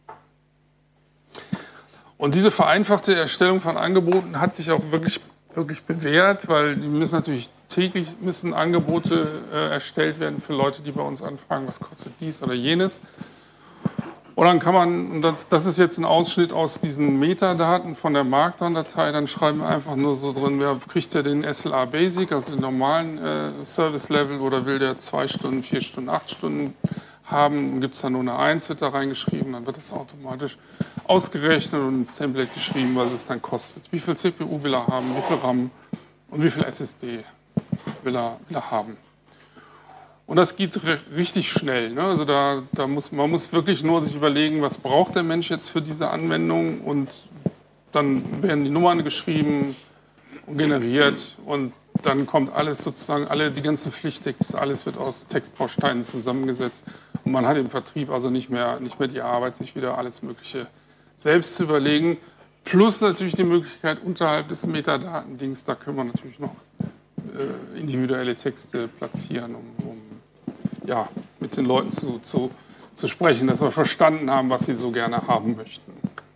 Und diese vereinfachte Erstellung von Angeboten hat sich auch wirklich bewährt, weil die müssen natürlich täglich Angebote erstellt werden für Leute, die bei uns anfragen, was kostet dies oder jenes. Und dann kann man, und das ist jetzt ein Ausschnitt aus diesen Metadaten von der Markdown-Datei, dann schreiben wir einfach nur so drin, wer kriegt der den SLA Basic, also den normalen Service-Level, oder will der 2 Stunden, 4 Stunden, 8 Stunden haben, dann gibt es da nur eine 1, wird da reingeschrieben, dann wird das automatisch ausgerechnet und ins Template geschrieben, was es dann kostet. Wie viel CPU will er haben, wie viel RAM und wie viel SSD will er haben. Und das geht richtig schnell. Ne? Also man muss wirklich nur sich überlegen, was braucht der Mensch jetzt für diese Anwendung, und dann werden die Nummern geschrieben und generiert und dann kommt alles sozusagen, die ganzen Pflichttexte, alles wird aus Textbausteinen zusammengesetzt und man hat im Vertrieb also nicht mehr die Arbeit, sich wieder alles Mögliche selbst zu überlegen. Plus natürlich die Möglichkeit unterhalb des Metadatendings, da können wir natürlich noch individuelle Texte platzieren, um mit den Leuten zu sprechen, dass wir verstanden haben, was sie so gerne haben möchten.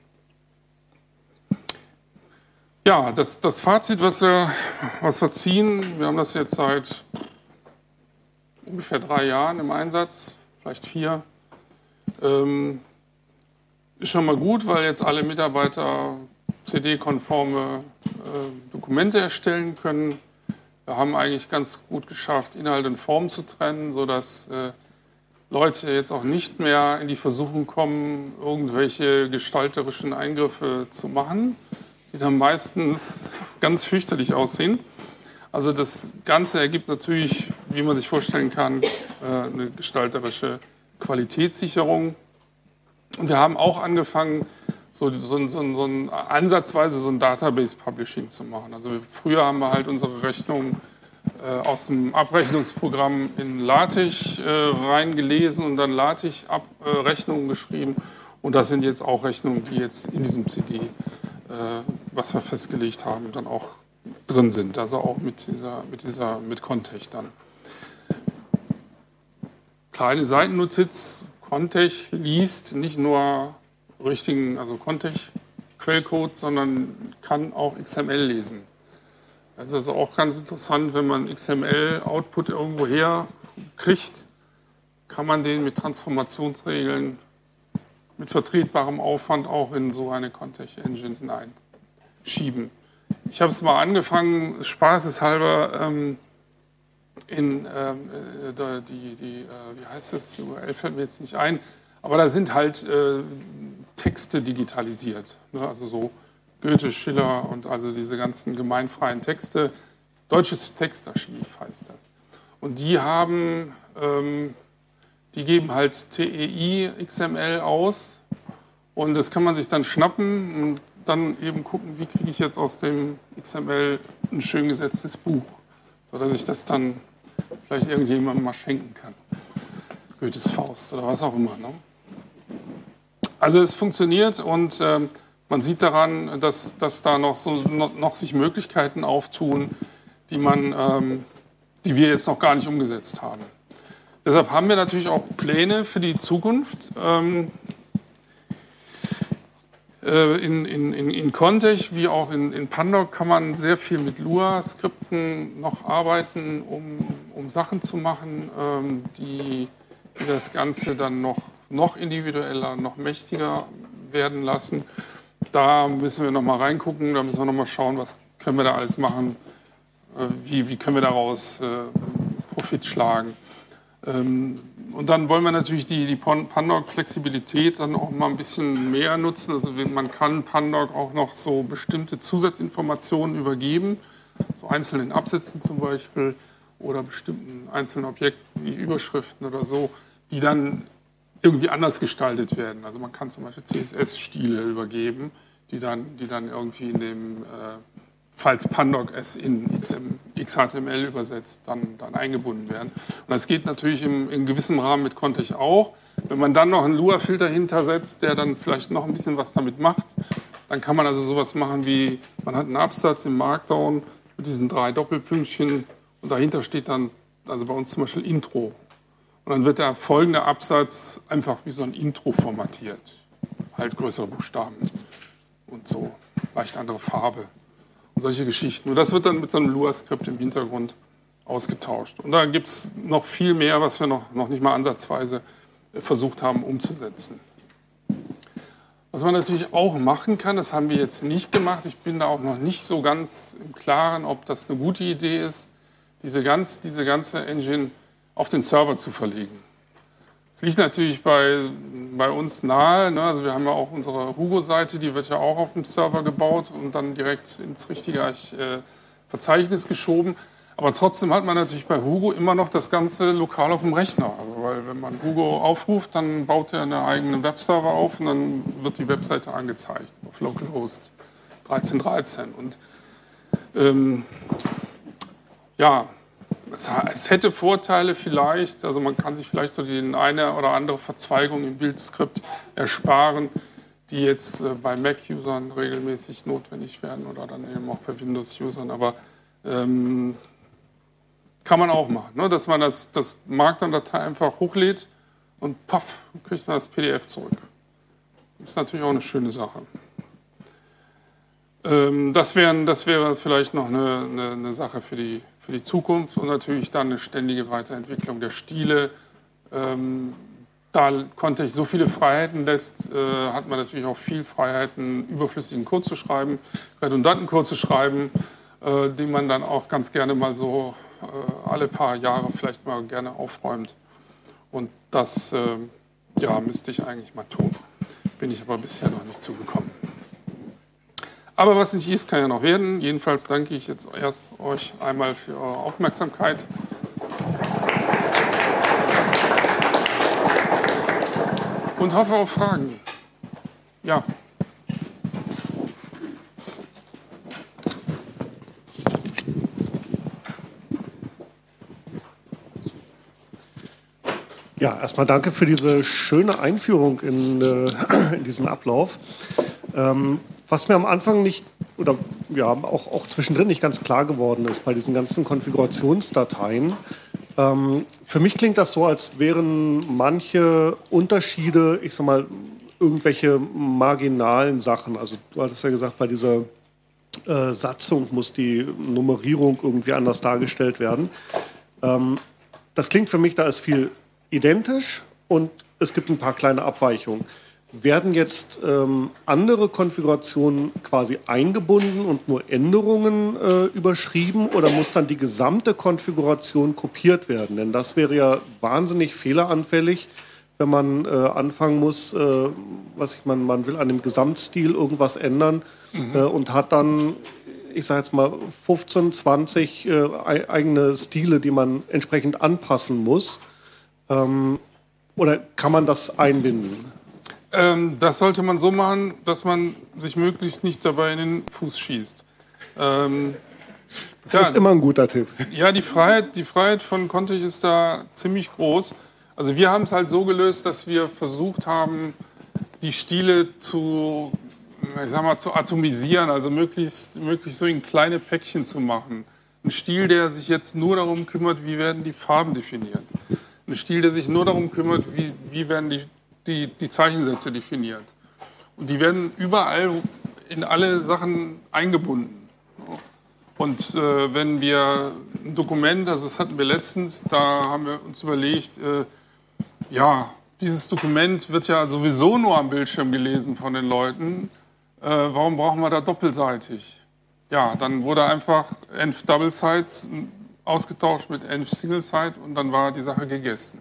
Ja, das Fazit, was wir ziehen, wir haben das jetzt seit ungefähr 3 Jahren im Einsatz, vielleicht 4, ist schon mal gut, weil jetzt alle Mitarbeiter CD-konforme Dokumente erstellen können. Wir haben eigentlich ganz gut geschafft, Inhalt und Form zu trennen, sodass Leute jetzt auch nicht mehr in die Versuchung kommen, irgendwelche gestalterischen Eingriffe zu machen, die dann meistens ganz fürchterlich aussehen. Also das Ganze ergibt natürlich, wie man sich vorstellen kann, eine gestalterische Qualitätssicherung. Und wir haben auch angefangen, so ansatzweise so ein Database-Publishing zu machen. Also früher haben wir halt unsere Rechnungen aus dem Abrechnungsprogramm in LaTeX reingelesen und dann LaTeX-Rechnungen geschrieben. Und das sind jetzt auch Rechnungen, die jetzt in diesem CD, was wir festgelegt haben, dann auch drin sind. Also auch mit Contech dann. Kleine Seitennotiz: Contech liest nicht nur richtigen, also Contech-Quellcode, sondern kann auch XML lesen. Das ist also auch ganz interessant, wenn man XML-Output irgendwo her kriegt, kann man den mit Transformationsregeln, mit vertretbarem Aufwand auch in so eine Contech-Engine hineinschieben. Ich habe es mal angefangen, spaßeshalber, wie heißt das, die URL fällt mir jetzt nicht ein, aber da sind halt Texte digitalisiert, ne? Also so Goethe, Schiller und also diese ganzen gemeinfreien Texte. Deutsches Textarchiv heißt das. Und die geben halt TEI XML aus und das kann man sich dann schnappen und dann eben gucken, wie kriege ich jetzt aus dem XML ein schön gesetztes Buch, sodass ich das dann vielleicht irgendjemandem mal schenken kann. Goethes Faust oder was auch immer. Ne? Also es funktioniert und man sieht daran, dass da noch sich Möglichkeiten auftun, die wir jetzt noch gar nicht umgesetzt haben. Deshalb haben wir natürlich auch Pläne für die Zukunft. In Contech wie auch in Pandoc kann man sehr viel mit Lua-Skripten noch arbeiten, um Sachen zu machen, die das Ganze dann noch individueller, noch mächtiger werden lassen. Da müssen wir noch mal reingucken, da müssen wir noch mal schauen, was können wir da alles machen, wie können wir daraus Profit schlagen. Und dann wollen wir natürlich die Pandoc-Flexibilität dann auch mal ein bisschen mehr nutzen. Also man kann Pandoc auch noch so bestimmte Zusatzinformationen übergeben, so einzelnen Absätzen zum Beispiel oder bestimmten einzelnen Objekten wie Überschriften oder so, die dann irgendwie anders gestaltet werden. Also man kann zum Beispiel CSS-Stile übergeben, die dann irgendwie in dem, falls Pandoc es in XHTML übersetzt, dann eingebunden werden. Und das geht natürlich in gewissem Rahmen mit Contech auch. Wenn man dann noch einen Lua-Filter hintersetzt, der dann vielleicht noch ein bisschen was damit macht, dann kann man also sowas machen wie, man hat einen Absatz im Markdown mit diesen 3 Doppelpünktchen und dahinter steht dann, also bei uns zum Beispiel Intro. Und dann wird der folgende Absatz einfach wie so ein Intro formatiert. Halt größere Buchstaben und so, leicht andere Farbe und solche Geschichten. Und das wird dann mit so einem Lua-Skript im Hintergrund ausgetauscht. Und da gibt es noch viel mehr, was wir noch nicht mal ansatzweise versucht haben umzusetzen. Was man natürlich auch machen kann, das haben wir jetzt nicht gemacht, ich bin da auch noch nicht so ganz im Klaren, ob das eine gute Idee ist, diese ganze Engine auf den Server zu verlegen. Das liegt natürlich bei uns nahe, ne? Also wir haben ja auch unsere Hugo-Seite, die wird ja auch auf dem Server gebaut und dann direkt ins richtige Verzeichnis geschoben. Aber trotzdem hat man natürlich bei Hugo immer noch das Ganze lokal auf dem Rechner. Also weil wenn man Hugo aufruft, dann baut er einen eigenen Webserver auf und dann wird die Webseite angezeigt auf Localhost 1313. Und ja, es hätte Vorteile vielleicht, also man kann sich vielleicht so die eine oder andere Verzweigung im Bildskript ersparen, die jetzt bei Mac-Usern regelmäßig notwendig werden oder dann eben auch bei Windows-Usern, aber kann man auch machen, ne? Dass man das Markdown-Datei einfach hochlädt und paff, kriegt man das PDF zurück. Das ist natürlich auch eine schöne Sache. Das wäre vielleicht noch eine Sache für die Zukunft und natürlich dann eine ständige Weiterentwicklung der Stile. Da Contech so viele Freiheiten lässt, hat man natürlich auch viel Freiheiten, überflüssigen Code zu schreiben, redundanten Code zu schreiben, den man dann auch ganz gerne mal so alle paar Jahre vielleicht mal gerne aufräumt. Und das müsste ich eigentlich mal tun. Bin ich aber bisher noch nicht zugekommen. Aber was nicht ist, kann ja noch werden. Jedenfalls danke ich jetzt erst euch einmal für eure Aufmerksamkeit. Und hoffe auf Fragen. Ja. Ja, erstmal danke für diese schöne Einführung in diesen Ablauf. Was mir am Anfang nicht, oder ja, auch zwischendrin nicht ganz klar geworden ist bei diesen ganzen Konfigurationsdateien, für mich klingt das so, als wären manche Unterschiede, ich sag mal, irgendwelche marginalen Sachen. Also du hattest ja gesagt, bei dieser Satzung muss die Nummerierung irgendwie anders dargestellt werden. Das klingt für mich, da ist viel identisch und es gibt ein paar kleine Abweichungen. Werden jetzt andere Konfigurationen quasi eingebunden und nur Änderungen überschrieben oder muss dann die gesamte Konfiguration kopiert werden? Denn das wäre ja wahnsinnig fehleranfällig, wenn man anfangen muss, man will an dem Gesamtstil irgendwas ändern und hat dann, ich sage jetzt mal, 15, 20 eigene Stile, die man entsprechend anpassen muss. Oder kann man das einbinden? Das sollte man so machen, dass man sich möglichst nicht dabei in den Fuß schießt. Das ist immer ein guter Tipp. Ja, die Freiheit von Kontich ist da ziemlich groß. Also wir haben es halt so gelöst, dass wir versucht haben, die Stile zu atomisieren, also möglichst so in kleine Päckchen zu machen. Ein Stil, der sich jetzt nur darum kümmert, wie werden die Farben definiert. Ein Stil, der sich nur darum kümmert, wie werden die Zeichensätze definiert. Und die werden überall in alle Sachen eingebunden. Und wenn wir ein Dokument, also das hatten wir letztens, da haben wir uns überlegt, dieses Dokument wird ja sowieso nur am Bildschirm gelesen von den Leuten. Warum brauchen wir da doppelseitig? Ja, dann wurde einfach env Double-Side ausgetauscht mit env Single-Side und dann war die Sache gegessen.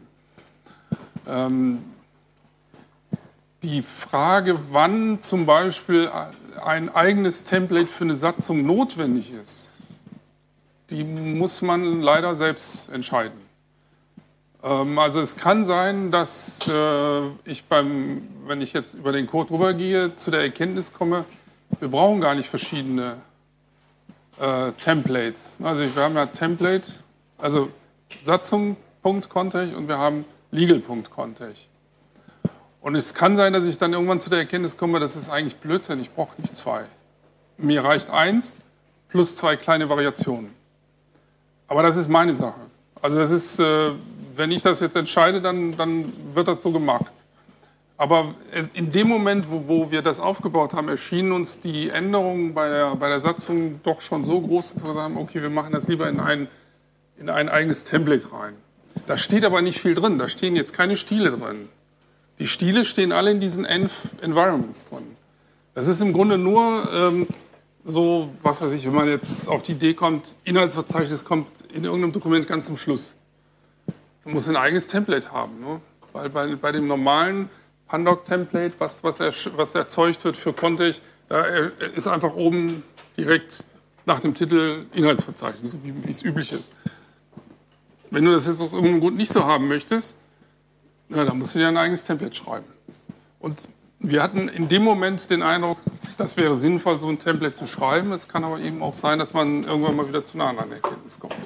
Die Frage, wann zum Beispiel ein eigenes Template für eine Satzung notwendig ist, die muss man leider selbst entscheiden. Also es kann sein, dass wenn ich jetzt über den Code rübergehe, zu der Erkenntnis komme, wir brauchen gar nicht verschiedene Templates. Also wir haben ja Template, also Satzung.Kontech und wir haben Legal.Kontech. Und es kann sein, dass ich dann irgendwann zu der Erkenntnis komme, das ist eigentlich Blödsinn, ich brauche nicht zwei. Mir reicht eins plus zwei kleine Variationen. Aber das ist meine Sache. Also das ist, wenn ich das jetzt entscheide, dann wird das so gemacht. Aber in dem Moment, wo wir das aufgebaut haben, erschienen uns die Änderungen bei der Satzung doch schon so groß, dass wir sagen, okay, wir machen das lieber in ein eigenes Template rein. Da steht aber nicht viel drin, da stehen jetzt keine Stile drin. Die Stile stehen alle in diesen Env-Environments drin. Das ist im Grunde nur so, was weiß ich, wenn man jetzt auf die Idee kommt, Inhaltsverzeichnis kommt in irgendeinem Dokument ganz zum Schluss. Man muss ein eigenes Template haben. Ne? Weil bei dem normalen Pandoc-Template, was erzeugt wird für Kontech, da ist einfach oben direkt nach dem Titel Inhaltsverzeichnis, so wie es üblich ist. Wenn du das jetzt aus irgendeinem Grund nicht so haben möchtest, dann musst du dir ein eigenes Template schreiben. Und wir hatten in dem Moment den Eindruck, das wäre sinnvoll, so ein Template zu schreiben. Es kann aber eben auch sein, dass man irgendwann mal wieder zu einer anderen Erkenntnis kommt.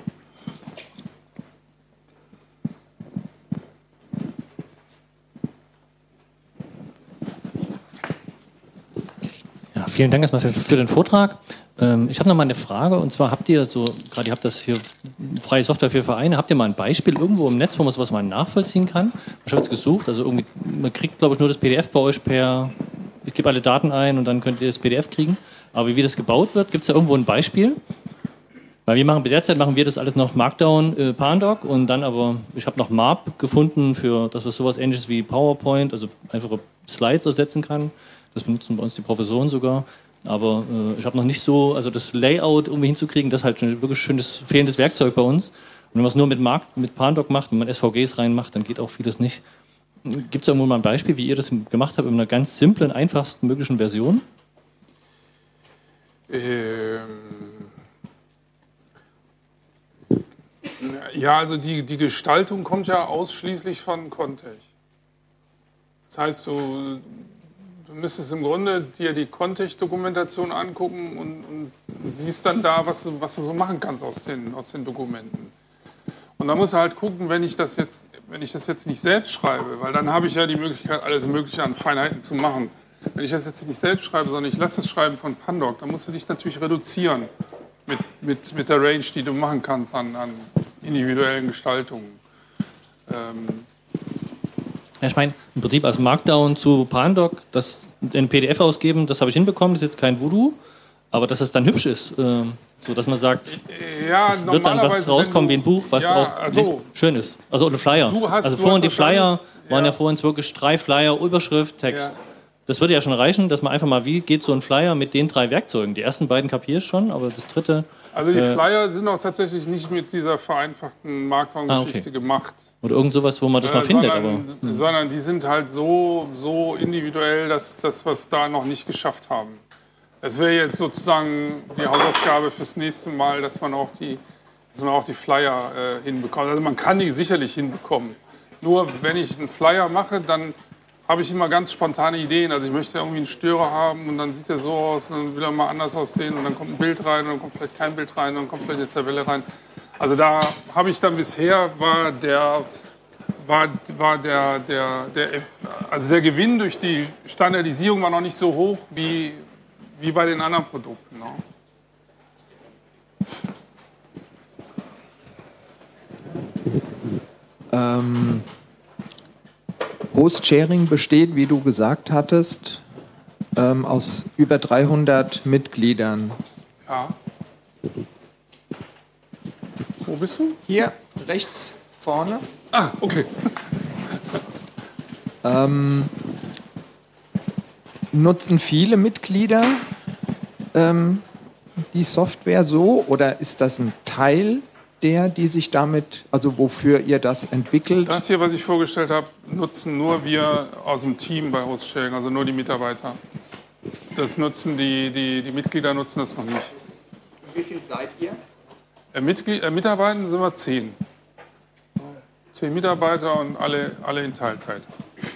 Ja, vielen Dank erstmal für den Vortrag. Ich habe noch mal eine Frage, und zwar ihr habt das hier, freie Software für Vereine, habt ihr mal ein Beispiel irgendwo im Netz, wo man sowas mal nachvollziehen kann? Ich habe jetzt gesucht, also irgendwie, man kriegt, glaube ich, nur das PDF bei euch ich gebe alle Daten ein und dann könnt ihr das PDF kriegen. Aber wie das gebaut wird, gibt es da irgendwo ein Beispiel? Weil derzeit machen wir das alles noch Markdown, Pandoc und dann aber, ich habe noch MARP gefunden für das, was sowas ähnliches wie PowerPoint, also einfache Slides ersetzen kann. Das benutzen bei uns die Professoren sogar. Aber ich habe noch nicht so, also das Layout irgendwie hinzukriegen, das ist halt schon wirklich schönes fehlendes Werkzeug bei uns. wenn man es nur mit Pandoc macht, wenn man SVGs reinmacht, dann geht auch vieles nicht. Gibt es irgendwo mal ein Beispiel, wie ihr das gemacht habt, in einer ganz simplen, einfachsten möglichen Version? Ja, also die Gestaltung kommt ja ausschließlich von Contech. Das heißt, du müsstest im Grunde dir die Contech-Dokumentation angucken und siehst dann da, was du so machen kannst aus den Dokumenten. Und da musst du halt gucken, wenn ich das jetzt nicht selbst schreibe, weil dann habe ich ja die Möglichkeit, alles Mögliche an Feinheiten zu machen. Wenn ich das jetzt nicht selbst schreibe, sondern ich lasse das Schreiben von Pandoc, dann musst du dich natürlich reduzieren mit der Range, die du machen kannst an individuellen Gestaltungen. Ja, ich meine, im Prinzip als Markdown zu Pandoc, das in PDF ausgeben, das habe ich hinbekommen, das ist jetzt kein Voodoo, aber dass es dann hübsch ist, so dass man sagt, ja, es wird dann was rauskommen wie ein Buch, was auch schön ist. Also eine Flyer. Also vorhin die Flyer waren ja vorhin wirklich 3 Flyer, Überschrift, Text. Ja. Das würde ja schon reichen, dass man einfach mal, wie geht so ein Flyer mit den 3 Werkzeugen? Die ersten beiden kapiere ich schon, aber das dritte... Also die Flyer sind auch tatsächlich nicht mit dieser vereinfachten Markdown-Geschichte gemacht. Oder irgend sowas, wo man das mal findet. Sondern die sind halt so individuell, dass das, was da noch nicht geschafft haben. Es wäre jetzt sozusagen die Hausaufgabe fürs nächste Mal, dass man auch die Flyer hinbekommt. Also man kann die sicherlich hinbekommen. Nur wenn ich einen Flyer mache, dann habe ich immer ganz spontane Ideen. Also ich möchte irgendwie einen Störer haben und dann sieht er so aus und dann will er mal anders aussehen und dann kommt ein Bild rein und dann kommt vielleicht kein Bild rein und dann kommt vielleicht eine Tabelle rein. Also da habe ich dann bisher also der Gewinn durch die Standardisierung war noch nicht so hoch wie bei den anderen Produkten. Ne? Host-Sharing besteht, wie du gesagt hattest, aus über 300 Mitgliedern. Ja. Wo bist du? Hier, rechts vorne. Ah, okay. Nutzen viele Mitglieder die Software so oder ist das ein Teil die sich damit, also wofür ihr das entwickelt? Das hier, was ich vorgestellt habe, nutzen nur wir aus dem Team bei Host-Sharing, also nur die Mitarbeiter. Das nutzen die Mitglieder nutzen das noch nicht. Und wie viel seid ihr? Mitarbeiter sind wir 10. 10 Mitarbeiter und alle in Teilzeit.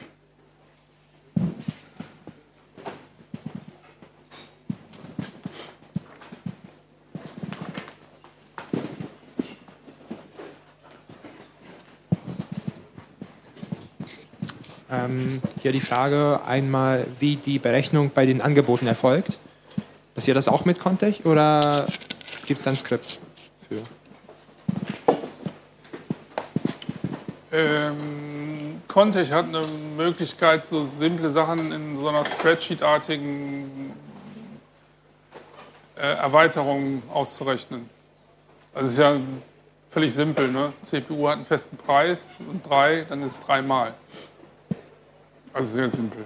Hier die Frage einmal, wie die Berechnung bei den Angeboten erfolgt. Passiert das auch mit Contech oder gibt es da ein Skript für? Contech hat eine Möglichkeit, so simple Sachen in so einer Spreadsheet-artigen Erweiterung auszurechnen. Also es ist ja völlig simpel, ne? CPU hat einen festen Preis und 3, dann ist es 3 mal. Also sehr simpel.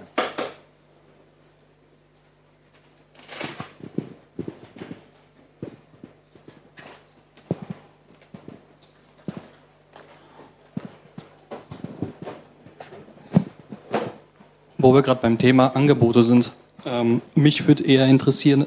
Wo wir gerade beim Thema Angebote sind, mich würde eher interessieren,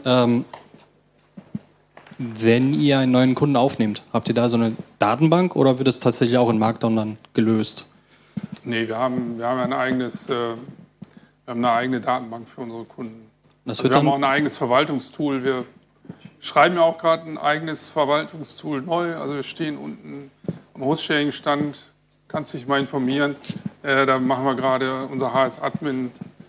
wenn ihr einen neuen Kunden aufnehmt, habt ihr da so eine Datenbank oder wird es tatsächlich auch in Markdown dann gelöst? Nee, wir haben eine eigene Datenbank für unsere Kunden. Wir haben auch ein eigenes Verwaltungstool. Wir schreiben ja auch gerade ein eigenes Verwaltungstool neu. Also wir stehen unten am Host-Sharing-Stand, kannst dich mal informieren. Da machen wir gerade unser HS-Admin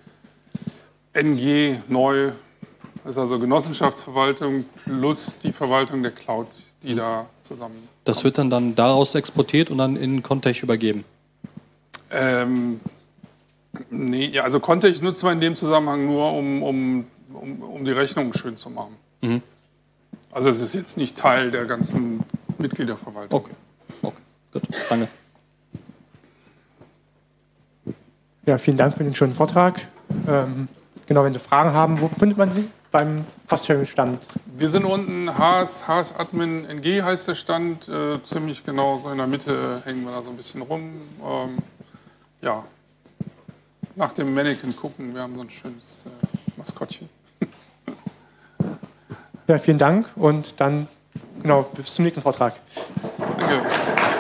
NG neu. Das ist also Genossenschaftsverwaltung plus die Verwaltung der Cloud, die da zusammen. Das wird dann daraus exportiert und dann in Contech übergeben? Nee, ja, also Contech nutzt man in dem Zusammenhang nur, um die Rechnungen schön zu machen. Mhm. Also es ist jetzt nicht Teil der ganzen Mitgliederverwaltung. Okay, gut, danke. Ja, vielen Dank für den schönen Vortrag. Genau, wenn Sie Fragen haben, wo findet man Sie? Beim Cost-Sharing-Stand? Wir sind unten, HS Admin NG heißt der Stand, ziemlich genau so in der Mitte hängen wir da so ein bisschen rum. Ja, nach dem Mannequin gucken, wir haben so ein schönes Maskottchen. Ja, vielen Dank und dann, genau, bis zum nächsten Vortrag. Danke.